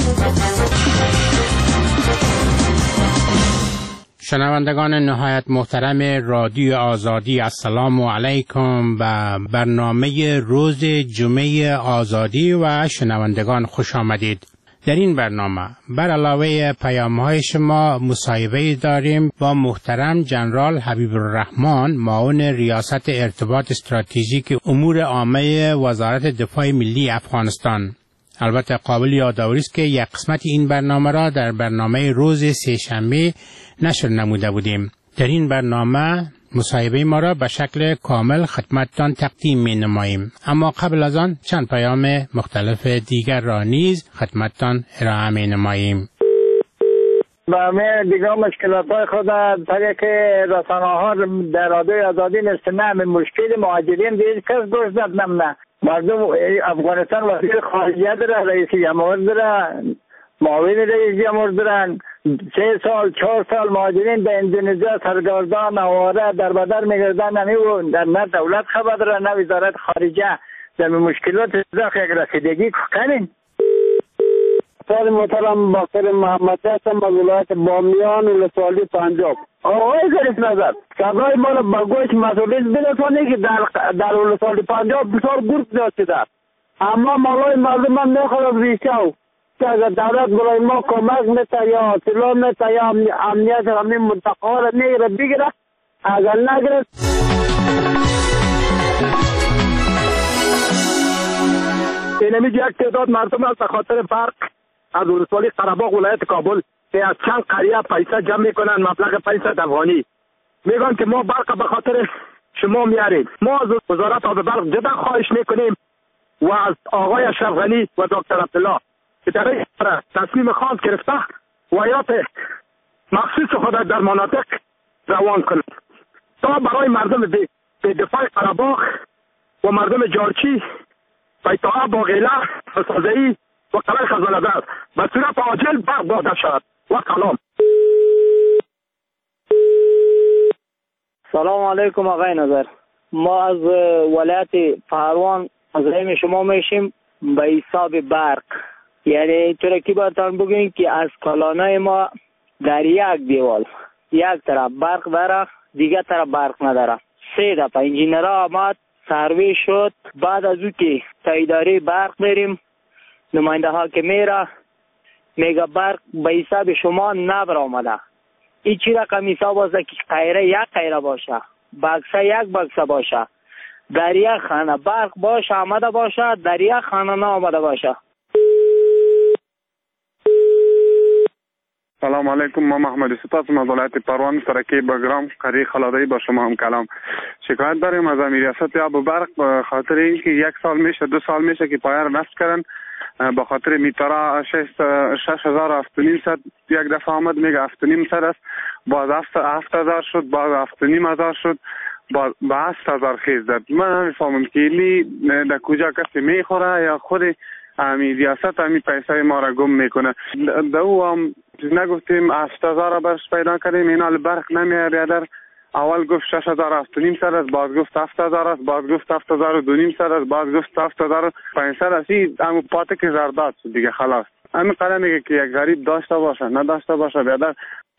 شنوندگان نهایت محترم رادیو آزادی، السلام علیکم. و برنامه روز جمعه آزادی و شنوندگان خوش آمدید. در این برنامه بر علاوه پیام‌های شما مصاحبه داریم با محترم جنرال حبیب الرحمن، معاون ریاست ارتباط استراتژیک امور عامه وزارت دفاع ملی افغانستان. البته قابل یادآوری است که یک قسمت این برنامه را در برنامه روز سه‌شنبه نشر نموده بودیم. در این برنامه مصاحبه ما را به شکل کامل خدمتتان تقدیم می نماییم، اما قبل از آن چند پیام مختلف دیگر را نیز خدمتتان ارائه می نماییم. با همه دیگه مشکلات های خود طریق رسانه ها در رادیو آزادی نستنه مشکل مهاجرین دیگه کس گوش داد نمونه. مردم افغانستان وزیر خارجیه داره، رئیس جمهور داره، معاون رئیس جمهور دارن. 3 سال 4 سال مهاجرین به اندونزیا سرگردان آواره در بدر میگردن، نمی در نه دولت خبر داره نه وزارت خارجه. در مشکلات داخل یک رسیدگی کنین. سال محترم باقر محمد هستم از ولایت بامیان ولسوالی پنجاب. آقای ظریف نظر صدای ما را به گوش مسئولیت برسانید که در ولسوالی پنجاب بسیار گرد زیاد شده، اما مالای مردم هم میخورد ریشه که اگر دولت برای ما کمک میته یا اطلاع میته یا امنیت همین منطقه را میگیره بگیره، اگر نگیره اینمی یک تعداد مردم از خاطر فرق از ولسوالی قره‌باغ ولایت کابل که از چند قریه پیسه جمع میکنن مبلغ 500 افغانی، میگن که ما برق به خاطر شما میاریم. ما از وزارت آب برق جدا خواهش میکنیم و از آقای اشرف غنی و دکتر عبدالله که در این تصمیم خاص گرفته وایات مخصوص خود در مناطق روان کنند تا برای مردم به دفاع قره‌باغ و مردم جارچی، بیتها، باقیله، فسازه‌ای و قلعه خزانه‌دار به صورت عاجل برق داده شود. و سلام. سلام علیکم آقای نظر. ما از ولایت پهلوان مزاحم شما میشیم به حساب برق. یعنی ترکی برتان بگوین که از کالانای ما در یک دیوال یک طرف برق داره، دیگه طرف برق نداره. 3 دفعه انجینرها آمد سروی شد. بعد از او که تا اداره برق بریم نماینده ها که میگه برق به حساب شما نبر آمده. این چی رقم حساب باشه که قیره یک قیره باشه، بکسه یک بکسه باشه، در یک خانه برق باشه آمده باشه، در یک خانه نه آمده باشه. سلام علیکم. ما محمد ستاس از ولایت پروان ترکی بگرام قریه خلادایی با شما هم کلام. شکایت داریم از امیر ریاست آب برق به خاطر اینکه 1 سال میشه 2 سال میشه که پایر نصب کردن، به خاطر میترا 6700 یک دفعه آمد میگه 7500 است، باز 7000 شد، باز 7500 شد، باز به 8000 خیز داد. من نمیفهمم که اینی در کجا کسی میخوره یا خود امی ریاست امی پیسه ما را گم میکنه. دو هم نگفتیم 8000 را برش پیدا کردیم، اینا برق نمیاره. در اول گفت 6700 است، باز گفت 7000 است، باز گفت 7200 است، باز گفت 7500 است. اما پاته که زرداد شد دیگه خلاص. همین قدر میگه که یک غریب داشته باشه نداشته باشه بیادر.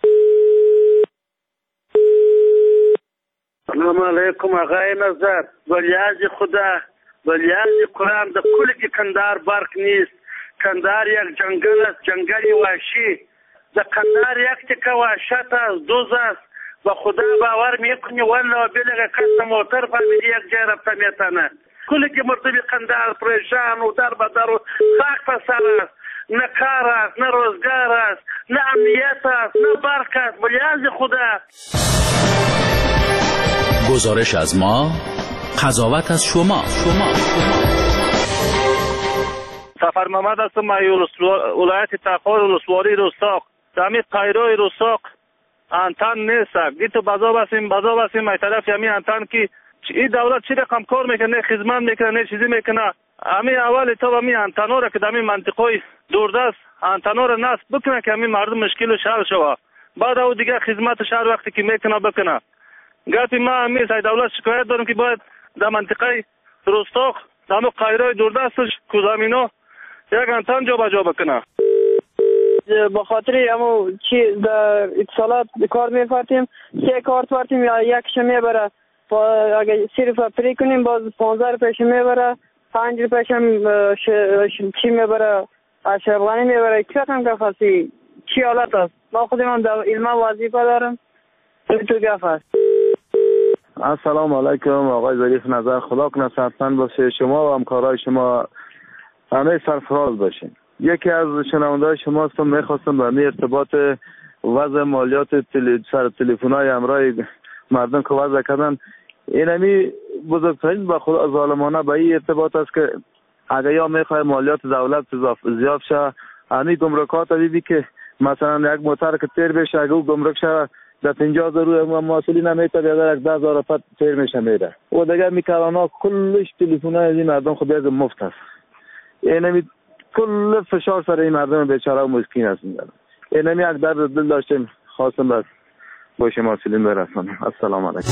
سلام علیکم آقای نظر. ولیعز خدا ولیعز قرآن در کلی که کندار برق نیست. کندار یک جنگل است، جنگلی وحشی. در کندار یک تکه وحشت است، دوز است و خدا باور میکنی والا بلغ کس موتر فهمیدی یک جای رفته میتنه. کلی که مردم کندار پریشان و در بدر و خاک پسر است. نه کار است، نه روزگار است، نه امنیت است، نه برق است. ولی از خدا گزارش از ما، قضاوت از شما. سفر محمد هستم. ولایت تخار ولسوالی رستاق. دمی قایرای رستاق انتن نیست. گیتو بازا بسیم ای طرف یمی انتن که این دولت چی رقم کار میکنه، خدمت میکنه، نه چیزی میکنه. امی اول تو امی انتنا را که دمی منطقه دوردست انتنا را نصب بکنه که امی مردم مشکل و حل شوه. بعد او دیگه خدمت شهر وقتی که میکنه بکنه. گاتی ما امی سای دولت شکایت دارم که باید در منطقه رستاق دم قایرای دوردستش کوزامینو یک انتن جا بجا بکنه. با خاطر امو چی در اتصالات کار میفرتیم 3 کارت فرتیم یا یکش میبره. اگر صرف پری کنیم باز 15 روپیش میبره، 5 روپیش هم چی میبره، اشرفغانی میبره. چه رقم که خاصی چی حالت است؟ ما خودم در علم وظیفه دارم. تو گفت است. السلام علیکم آقای ظریف نظر. خدا کنه صحتمند باشه، شما و همکارای شما همه سرفراز باشین. یکی از شنونده‌های شما هستم، میخواستم به می ارتباط وضع مالیات سر تلفن‌های همراه مردم که وضع کردن، اینمی بزرگترین به خدا ظالمانه به این ارتباط است که اگر یا میخوای مالیات دولت زیاد شه، همین گمرکات دیدی که مثلا یک موتر که تیر بشه اگر او گمرک شه در 50,000 روی مسئولی نمیته، در 10,000 پت تیر میشه میره. و دیگه میکرانا کلش تلفن‌های از این مردم خود یک مفت است. اینمی کل فشار سر این مردم بیچاره و مسکین است. اینمی یک درد دل داشتیم، خواستم بس با شما سلیم برسانم. السلام علیکم.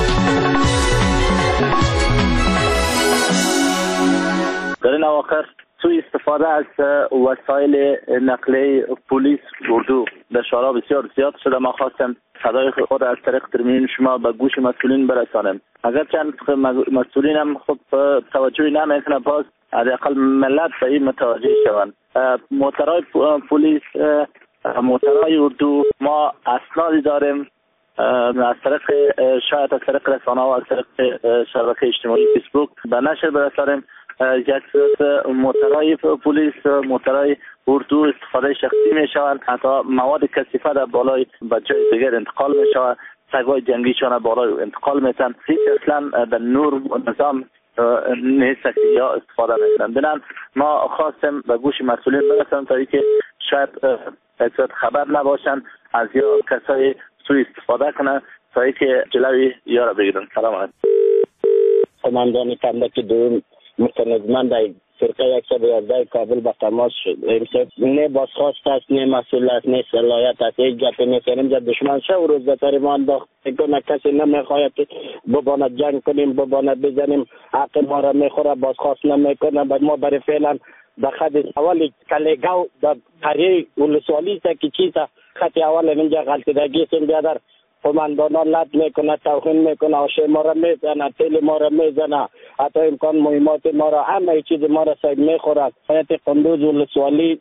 در این اواخر سوء استفاده از وسایل نقلیه پلیس اردو در شهرها بسیار زیاد شده. ما خواستم صدای خود از طریق ترمیم شما به گوش مسئولین برسانم. اگرچند مسئولین هم خب توجهی نمیکنه، باز حداقل ملت به این متوجه شوند. موترهای پلیس، موترهای اردو ما اسنادی داریم از طریق شاید از طریق رسانه و از طریق شبکه اجتماعی فیسبوک به نشر برسانیم. یک موترهای پلیس، موترهای اردو استفاده شخصی می شوند، حتی مواد کثیفه در بالای به جای دیگر انتقال می شود، سگای جنگیشان بالای انتقال میتن. هیچ اصلا در نور نظام نیست که یا استفاده میکنن. بنابراین ما خواستم به گوش مسئولین برسن تا اینکه شاید اکثر خبر نباشن از یا کسای سوء استفاده کنن تا اینکه جلوی یا را بگیرن. سلام علیکم. قماندان کندک دوم مستندمند فرقه 111 کابل به تماس شد. امشب نه بازخواست است، نه مسئول است، نه صلاحیت است. یک گپ میکنیم جد دشمن شه و روز بتری ما انداخت کنه. کسی نمیخواید بباند جنگ کنیم، بباند بزنیم، حق ما را میخوره، بازخواست نمیکنه. بعد ما برای فعلا در خط اول کلیگاو در قریه ولسوالی تا که چیزا خط اول اینجا غلطیدگی سیم بیادر قماندانان لط میکنه، توهین میکنه، آشه ما را میزنه، تیل ما را میزنه، حتی امکان مهمات ما را، همه چیز ما را سید میخورد. حیات قندوز ولسوالی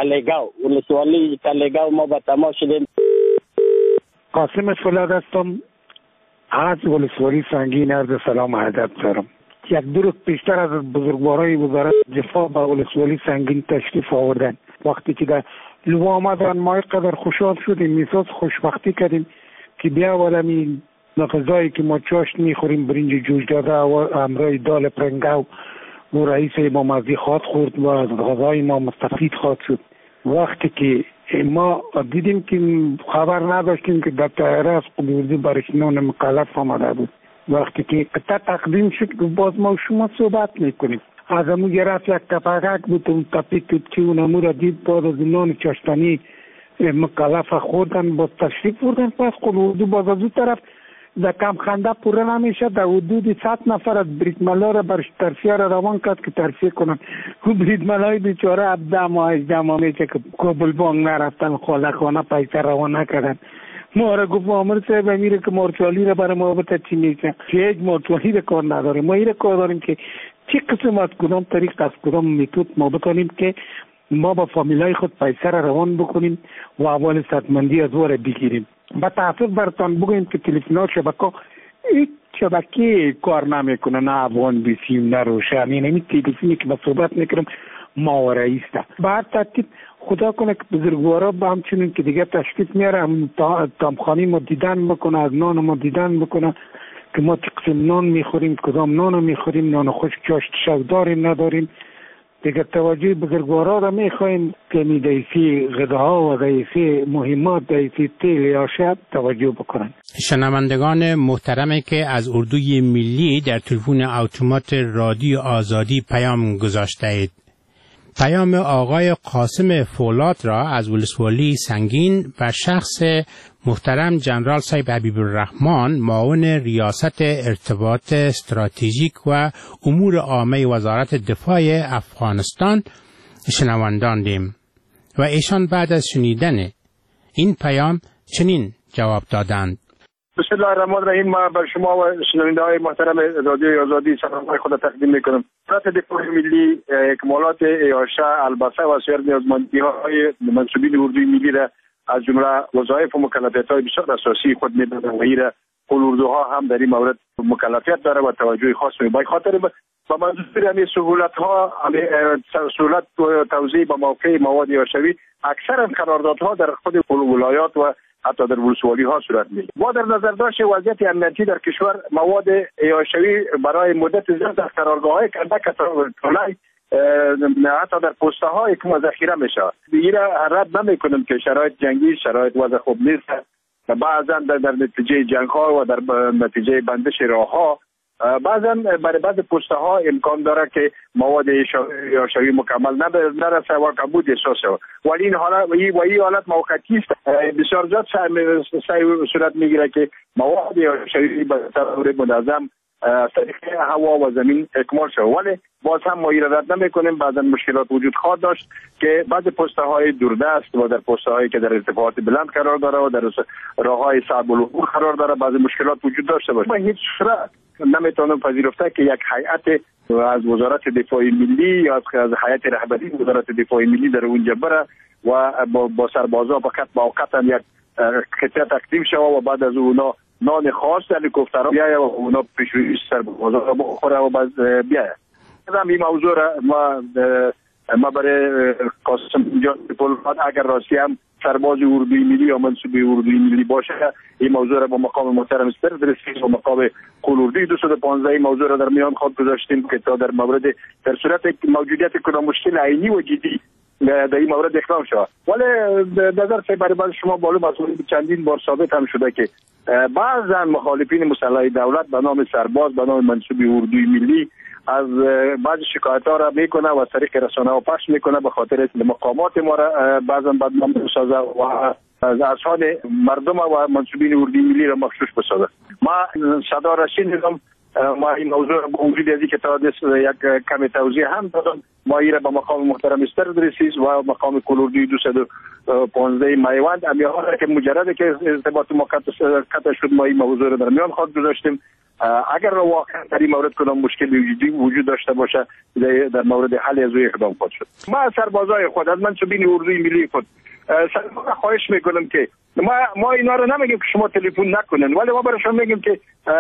کلیگاو ما به تماس شدیم. قاسم فولاد هستم از ولسوالی سنگین. عرض سلام و ادب دارم. یک دو روز پیشتر از بزرگوارای وزارت دفاع به ولسوالی سنگین تشریف آوردن. وقتی که در لوا آمدن ما قدر خوشحال شدیم، میساز خوشبختی کردیم که بیا ولمی غذایی که ما چاشت میخوریم، برنج جوش داده و همراه دال پرنگاو و رئیس امام ازی خواد خورد و از غذای ما مستفید خواد شد. وقتی که ما دیدیم که خبر نداشتیم که در طیاره از قدوزی برشنان مکلف آمده بود. وقتی که تقدیم شد که باز ما شما صحبت میکنیم، از امو گرفت یک کپاگک بود اون تپید که اون امو را دید، باز از نان چاشتنی مکلف خوردن، با تشریف بردن. پس قدوزی باز از اون طرف در کم خنده پوره نمیشه. در حدود 100 نفر از بریدملا را برش ترفیه را روان کرد که ترفیه کنن. او بریدملای بیچاره 17 ماه 18 ماه میشه که کابل بانگ نرفتن، خانه پیسه روان نکردن. ما را گفت آمر صاحب میره که مارچالی را برای ما بتا چی میشه، که هیچ مارچالی را کار نداریم. ما این را کار داریم که چی قسم از کدام طریق از کدام میتود ما بکنیم که ما با فامیلای خود پیسه را روان بکنیم و اول صدمندی از واره بگیریم. با تاسف برتان بگویم که تلفن‌ها شبکه کار نمیکنه، نه افغان بیسیم نه روشن. این همی تلفنی که با صحبت میکنم ماورایی است. به هر ترتیب خدا کنه که بزرگوارا با همچنین که دیگه تشریف میاره تامخانی ما دیدن بکنه، از نان ما دیدن بکنه که ما تقسیم نان میخوریم، کدام نان میخوریم، نان خشک چاشت داریم نداریم. دیگه توجه بزرگوارا را میخوایم که دیفی غذاها و دیفی مهمات دیفی تیل یا شب توجه بکنن. شنوندگان محترمی که از اردوی ملی در تلفن اتومات رادیو آزادی پیام گذاشته اید. پیام آقای قاسم فولاد را از ولسوالی سنگین و شخص محترم جنرال صاحب حبیب الرحمن معاون ریاست ارتباط استراتژیک و امور عامه وزارت دفاع افغانستان شنوانداندیم و ایشان بعد از شنیدن این پیام چنین جواب دادند: بسم الله الرحمن الرحیم. ما بر شما و شنونده‌های محترم رادیوی آزادی سلام‌های خود تقدیم می‌کنم. وزارت دفاع ملی اکمالات ایاشا البته و سایر نیازمندی‌های منصوبین اردوی ملی را از جمله وظایف و مکلفیت‌های بسیار اساسی خود می‌داند و این اردوها هم در این مورد مکلفیت داره و توجه خاص می‌باید. خاطر با منظور همین سهولت و توزیع به موقع مواد ایاشوی اکثرا قراردادها در خود ولایات و حتی در ولسوالی ها صورت میگیرد. با در نظر داشت وضعیت امنیتی در کشور مواد ایاشوی برای مدت زیاد در قرارگاه‌های کندک حتی در پسته های که ذخیره میشه. این رد نمیکنم که شرایط جنگی، شرایط وضع خوب نیست. بعضا در نتیجه جنگ ها و در نتیجه بندش راه ها بعضا برای بعض پسته ها امکان داره که مواد ایاشوی مکمل نرسه و کمبود احساس شود. ولی این حالت موقتی است. بسیار زیاد صورت میگیره که مواد ایاشوی به طور منظم از طریق هوا و زمین اکمال شود. ولی باز هم ما این رد نمیکنیم. بعضا مشکلات وجود خواهد داشت که بعض پسته های دوردست و در پسته هایی که در ارتفاعات بلند قرار داره و در راه های صعب العبور قرار داره بعض مشکلات وجود داشته باشه. ما هیچ صورت نمیتونم پذیرفته که یک هیئت از وزارت دفاع ملی یا از هیئت رهبری وزارت دفاع ملی در اونجا بره و با سربازا فقط موقتا یک قطعه تقدیم شود و بعد از اونا نان خاص هلیکوپترها بیاید و اونا پیشروی سربازا را بخوره و بعد بیاید. این موضوع را ما برای قاسم جان فولاد اگر راستی هم سرباز اردوی ملی یا منصوب اردوی ملی باشه این موضوع را با مقام محترم سپرد رسید و مقام قلوردی 215 این موضوع را در میان خود گذاشتیم که تا در صورت موجودیت کدام مشکل عینی و جدی در این مورد اقدام شود. ولی نظر برای بعض شما معلوم است چندین بار ثابت هم شده که بعضا مخالفین مسلح دولت به نام سرباز به نام منصوب اردوی ملی از بعض شکایت ها را میکنه و از طریق رسانه ها پخش میکنه به خاطر مقامات ما را بعضا بدنام بسازه و از اذهان مردم و منصوبین اردوی ملی را مغشوش بسازه. ما صدا را شنیدم. ما این موضوع را با وجود ازی که تا یک کمی توضیح هم دادم. ما این را به مقام محترم استرد رسید و مقام کلوردی 215 میوند امیها را که مجرد که ارتباط ما قطع شد ما این موضوع را در میان خود گذاشتیم. اگر واقعا در این مورد کدام مشکلی وجود داشته باشه در مورد حل از او اقدام خود شد. ما از سربازای خود از منصوبین اردوی ملی خود خواهش میکنم که ما اینا رو نمیگیم که شما تلفن نکنن ولی ما براشون میگیم که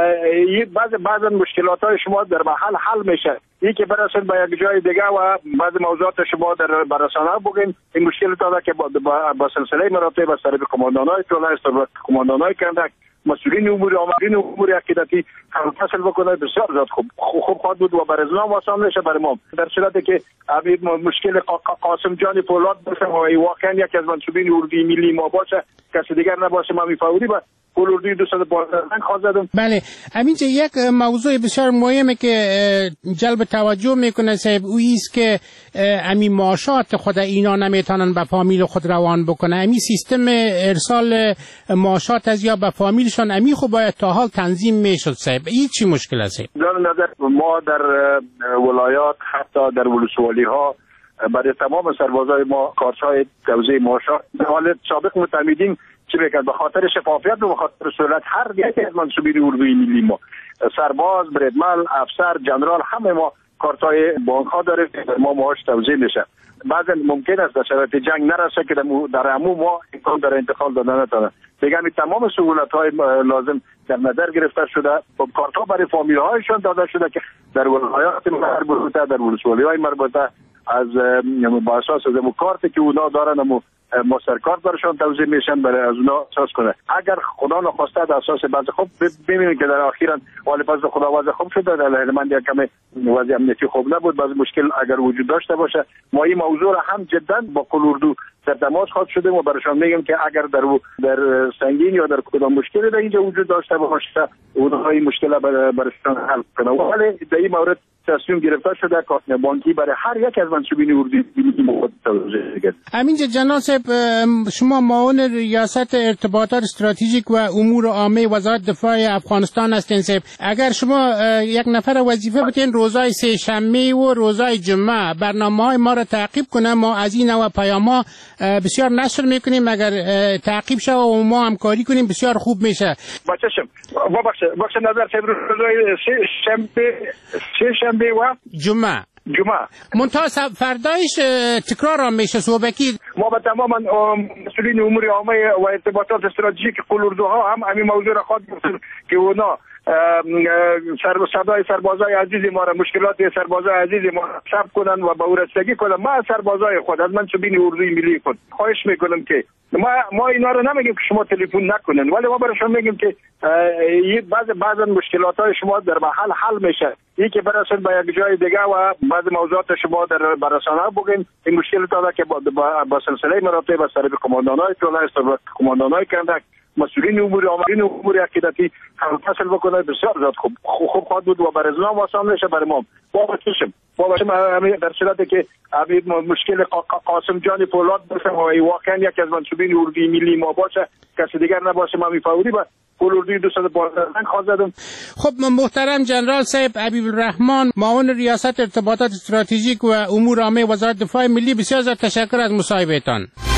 بعضا مشکلات های شما در محل حل میشه. این که برسن به یک جای دیگه و بعض موضوعات شما در برسانه بگین این مشکل تا که با سلسله مراتب از طرف کماندانای طلایه کماندانای کندک مسئولین امور آمدین امور عقیدتی هم فصل بکنه بسیار زیاد خوب خواهد بود و برای اسلام آسان میشه برای ما. در صورتی که مشکل قاسم جان فولاد باشه و واقعا یکی از منصوبین اردوی ملی ما باشه کسی دیگر نباشه ما میفوری با کلوردی 215 خواهد زدم. بله همینجا یک موضوع بسیار مهمه که جلب توجه میکنه صاحب اویست که امی معاشات خود اینا نمیتونن به فامیل خود روان بکنه. امی سیستم ارسال معاشات از یا به فامیلشان امی خب باید تا حال تنظیم میشد صاحب. این چی مشکل است؟ در نظر ما در ولایات حتی در ولسوالی ها برای تمام سربازای ما کارت‌های توزیع معاشات در حال سابق متعمدین چه بکنه به خاطر شفافیت و به خاطر سهولت هر یکی از منصوبین اردوی ملی ما سرباز، بریدمن، افسر، جنرال همه ما کارت‌های بانک ها داره که ما معاش توزیع میشه. بعضا ممکن است در شرایط جنگ نرسه که در عموم ما امکان داره انتقال دادن نتونه. دیگه تمام سهولت‌های لازم در نظر گرفته شده. کارت‌ها برای فامیل‌هایشون داده شده که در ولایات مربوطه در ولسوالی‌های مربوطه از با اساس از کارتی که اونا دارن ماستر کارت برشان توزیع میشن برای از اونا اساس کنه. اگر خدا نخواسته از اساس بعض خوب ببینید که در اخیراً ولی باز خدا وضع خوب شده، در علمان یک کمی وضع امنیتی خوب نبود، بعض مشکل اگر وجود داشته باشه ما این موضوع را هم جدا با قل اردو در تماس خواهد شدیم و برشان میگم که اگر در سنگین یا در کدام مشکلی در اینجا وجود داشته باشه اونها این مشکل برشان حل کنه. ولی در این مورد تصمیم گرفته شده کارت بانکی برای هر یک از منصوبین اردو مخاطب توزیع کرد. همینجا جناب صاحب، شما معاون ریاست ارتباطات استراتژیک و امور عامه وزارت دفاع افغانستان هستین صاحب. اگر شما یک نفر وظیفه بتین روزهای سه شنبه و روزهای جمعه برنامه‌های ما را تعقیب کنه، ما از این نوع پیام‌ها بسیار نشر میکنیم. اگر تعقیب شه و ما همکاری کنیم بسیار خوب میشه. بچه‌شم بخش نظر صاحب روزهای سه شنبه و جمعه منتها فردایش تکرار هم میشه صبحکی. ما به تماما مسئولین امور عامه و ارتباطات استراتژیک قل اردوها هم همین موضوع را خواهد گفتن که اونا صدای سربازای عزیز ما را، مشکلات سربازای عزیز ما را ثبت کنن و به او رسیدگی کنن. ما از سربازای خود، از منصوبین اردوی ملی خود خواهش میکنم که ما اینا رو نمیگیم که شما تلفن نکنن، ولی ما براشون میگیم که بعضا مشکلات های شما در محل حل میشه. یکی برسن به یک جای دیگه و بعض موضوعات شما در برسانه بگین این مشکل تا که با سلسله مراتب از طرف کماندانای طلای است، کماندانای کندک، مسئولین امور عامه، امور عقیدتی هم فصل بکنه بسیار زیاد خوب خواهد بود و برای ازنا واسه میشه برای ما. بابا در صورتی که مشکل قاسم جان فولاد باشه و واقعا یک از منصوبین اردوی ملی ما باشه، کسی دیگر نباشه، ما میفوری با قل اردوی 212 خواهد زدم. خب محترم جنرال صاحب حبیب الرحمن، معاون ریاست ارتباطات استراتژیک و امور عامه وزارت دفاع ملی، بسیار زیاد تشکر از مصاحبهتان.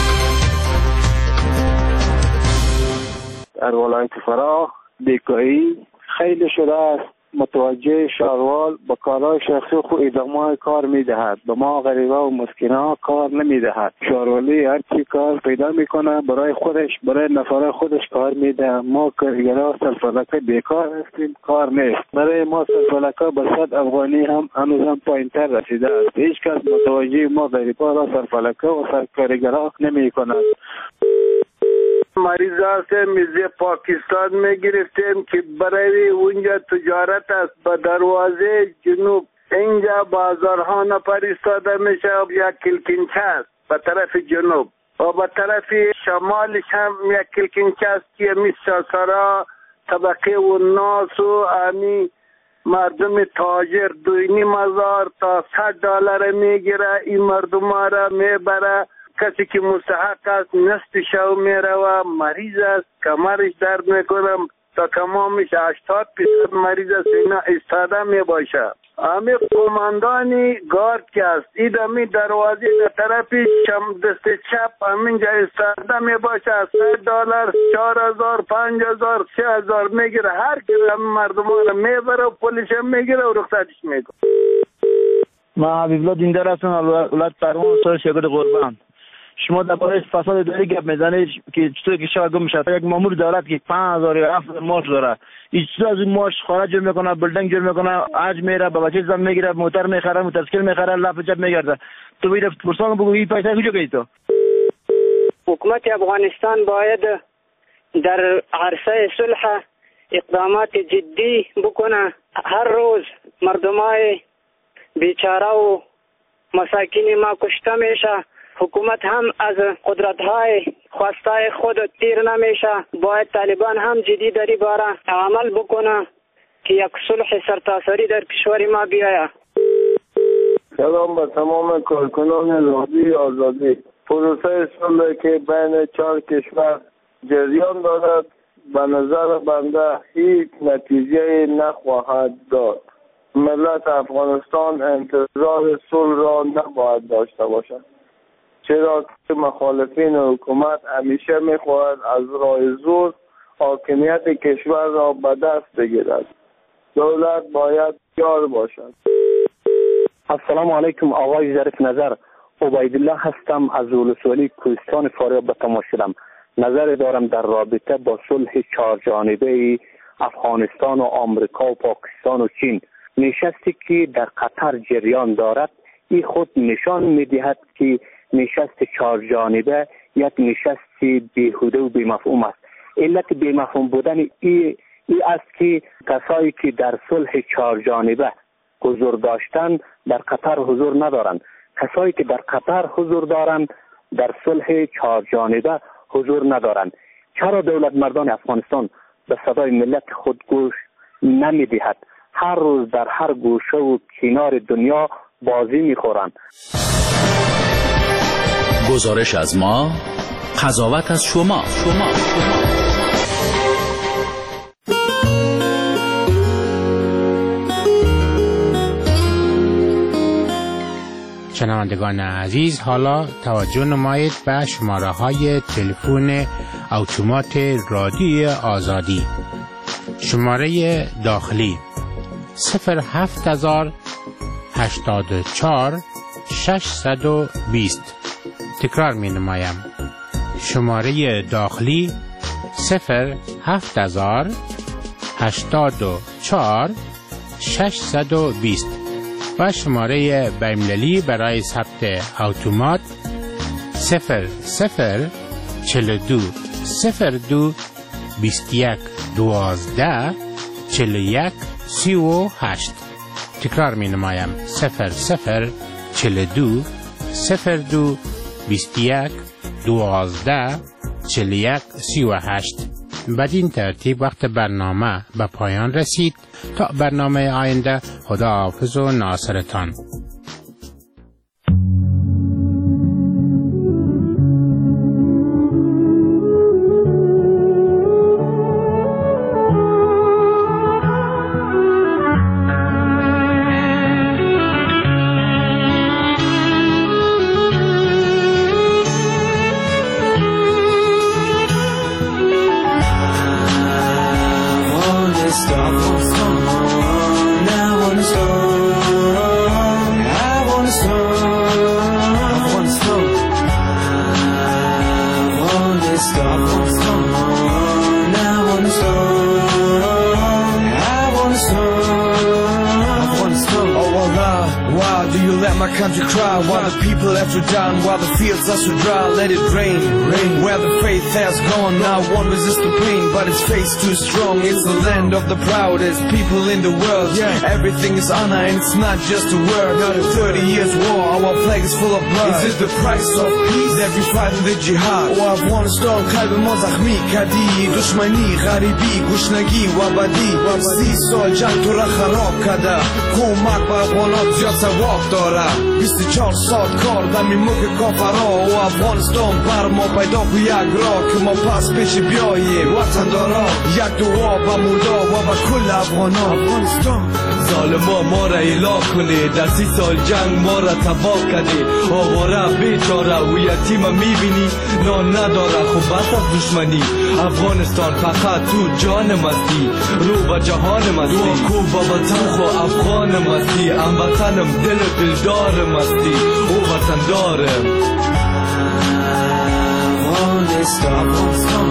در ولایت فراه بیکاری خیلی شده است. متوجه شهروال با کارهای شخصی خود ادامه کار میدهد، به ما غریبه و مسکینان کار نمیدهد. شهروالی هر چی کار پیدا میکنه برای خودش، برای نفر خودش کار میده. ما کارگرها سرفلکه بیکار هستیم، کار نیست. برای ما سرفلکه به 100 افغانی هم هنوز پایینتر رسیده است. هیچ کس متوجه ما غریبه را سرفلکه و کارگرها نمی کند. مریض هستیم از پاکستان میگرفتیم که برای اونجا تجارت است. به دروازه جنوب اینجا بازارها نپریستاده میشه. یک کلکنچه است به طرف جنوب و به طرف شمالش هم یک کلکنچه است که سرا طبقه و ناس و امی مردم تاجر 2.5 تا $100 میگیره. این مردم ها را میبره. کسی که مستحق است نصف شو میروه، مریض است، کمرش درد میکنم تا کمامش 80% مریض است، اینا استاده میباشه. همه قماندانی گارد که است ایدامی دروازه در طرف دست چپ همینجا استاده میباشه. $100 $4,000 $5,000 $3,000 میگیره. هر کی مردم رو میبره و پلیس میگیره و رخصتش میکنه. ما حبیب الله دیندار هستم، ولایت فرمان، سال شگرد قربان. شما در باره فساد اداری گپ میزنید که چطور که شاه گم میشه. یک مامور دولت که 5,000 یا 7,000 معاش داره، این چطور از این معاش خانه جور میکنه، بلدنگ جور میکنه، حج میره، با بچه زن میگیره، موتر میخره، موتورسیکل میخره، لپ جب میگرده. تو بیره پرسان بگو این پیسه کجا گیری تو؟ حکومت افغانستان باید در عرصه صلح اقدامات جدی بکنه. هر روز مردمای بیچاره و مساکین ما کشته میشه. حکومت هم از قدرت‌های خواستای خود تیر نمیشه. باید طالبان هم جدی در این باره عمل بکنه که یک صلح سرتاسری در کشور ما بیاید. سلام به تمام کارکنان رادیوی آزادی. پروسه صلح که بین 4 کشور جریان دارد به نظر بنده هیچ نتیجه نخواهد داد. ملت افغانستان انتظار صلح را نباید داشته باشد، چرا که مخالفین حکومت همیشه میخواهد از راه زور حاکمیت کشور را به دست بگیرد. دولت باید یار باشد. السلام علیکم آقای ظریف نظر، عبیدالله هستم از ولسوالی کوهستان فاریاب به تماس شدم. نظر دارم در رابطه با صلح 4 جانبه افغانستان و آمریکا و پاکستان و چین. نشستی که در قطر جریان دارد این خود نشان می‌دهد که نشست چهار جانبه یک نشست بیهوده و بی‌مفهوم است. علت بی‌مفهوم بودن این است که کسایی که در صلح چهار جانبه حضور داشتن در قطر حضور ندارند. کسایی که در قطر حضور دارند در صلح چهار جانبه حضور ندارند. چرا دولت مردان افغانستان به صدای ملت خود گوش نمی‌دهد؟ هر روز در هر گوشه و کنار دنیا بازی می‌خورند. گزارش از ما، قضاوت از شما. شنوندگان عزیز، حالا توجه نمایید به شماره های تلفن اتومات رادیوی آزادی. شماره داخلی 07084 620. تکرار می نمایم. شماره داخلی 07084 620 و شماره بین‌المللی برای ثبت اتومات 0042 02 21 12 41 38. تکرار می نمایم. 0042 02 21 12 41 38. بدین ترتیب وقت برنامه به پایان رسید. تا برنامه آینده، خداحافظ و ناصرتان. Country cry while the people left her down, while the fields are so dry. Let it rain, rain. Where the faith has gone, now won't resist the pain, but its faith too strong. It's the land of the proudest people in the world. Everything is honor and it's not just a word. 30 years war, our flag is full of blood. Is it the price of peace that we fight in the jihad? O Afghanistan qalb ma zakhmi kadi, dushmani gharibi gushnagi wa badi. 30 سال جنگ تو را خراب کرده، کمک به افغانات زیاد ثواب داره. 24 ساعت کار دمی مک کافرا و افغانستان بر ما پیدا کو یک راه که ما پس پیش بیاییم وطن دارا. یک دعا به مولا و به کل افغانا. افغانستان ظالما ما را اله کنه، در 30 سال جنگ ما را تباه کرده. آواره بیچاره و یتیم میبینی نان نداره، خب بس از دشمنی. افغانستان فقط تو جان مستی، رو به جهان مستی. کو با وطن خو افغان مستی، ام وطنم دل دلدار مستی، او وطن دارم. Afghanistan, Afghanistan,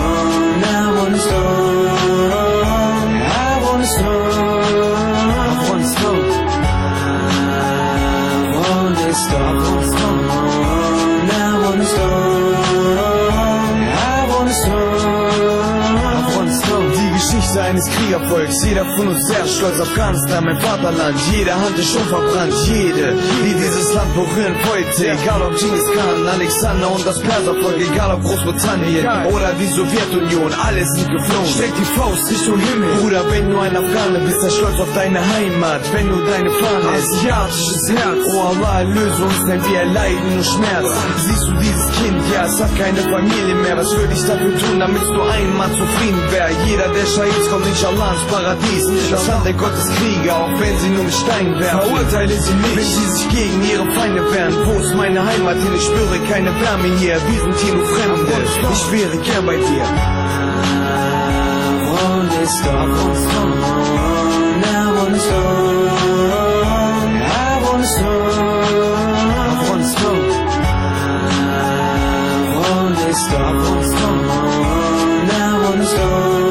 Geschichte eines Kriegervolks. Jeder von uns sehr stolz. Afghanistan, mein Vaterland. Jede Hand ist schon verbrannt. Jede, die dieses Land berühren wollte. Egal ob Genghis Khan, Alexander und das Perservolk. Egal ob Großbritannien oder die Sowjetunion. Alle sind geflohen. Steck die Faust Richtung Himmel. Bruder, wenn du ein Afghane bist, sei stolz auf deine Heimat. Wenn du deine Fahne hast, asiatisches Herz. Oh Allah, erlöse uns, denn wir erleiden nur Schmerz. Siehst du dieses Kind? Ja, es hat keine Familie mehr. Was würde ich dafür tun, damit du einmal zufrieden wär? Jeder, der Scheiß kommt inshallah ins Paradies. Das Land der Gotteskrieger, auch wenn sie nur mit Steinen werfen. Verurteile sie nicht, wenn sie sich gegen ihre Feinde wehren. Wo ist meine Heimat hin? Ich spüre keine Wärme hier. Wir sind hier nur Fremde. Ich wäre gern bei dir.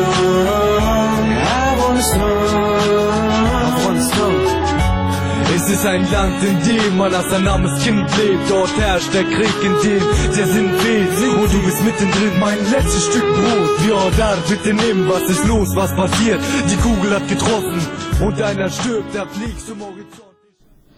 Es ist ein Land, in dem man als ein armes Kind lebt. Dort herrscht der Krieg, in dem der Sinn fehlt. Und du bist mittendrin, mein letztes Stück Brot. Ja, bitte nimm, was ist los, was passiert? Die Kugel hat getroffen und einer stirbt, da fliegst zum Horizont.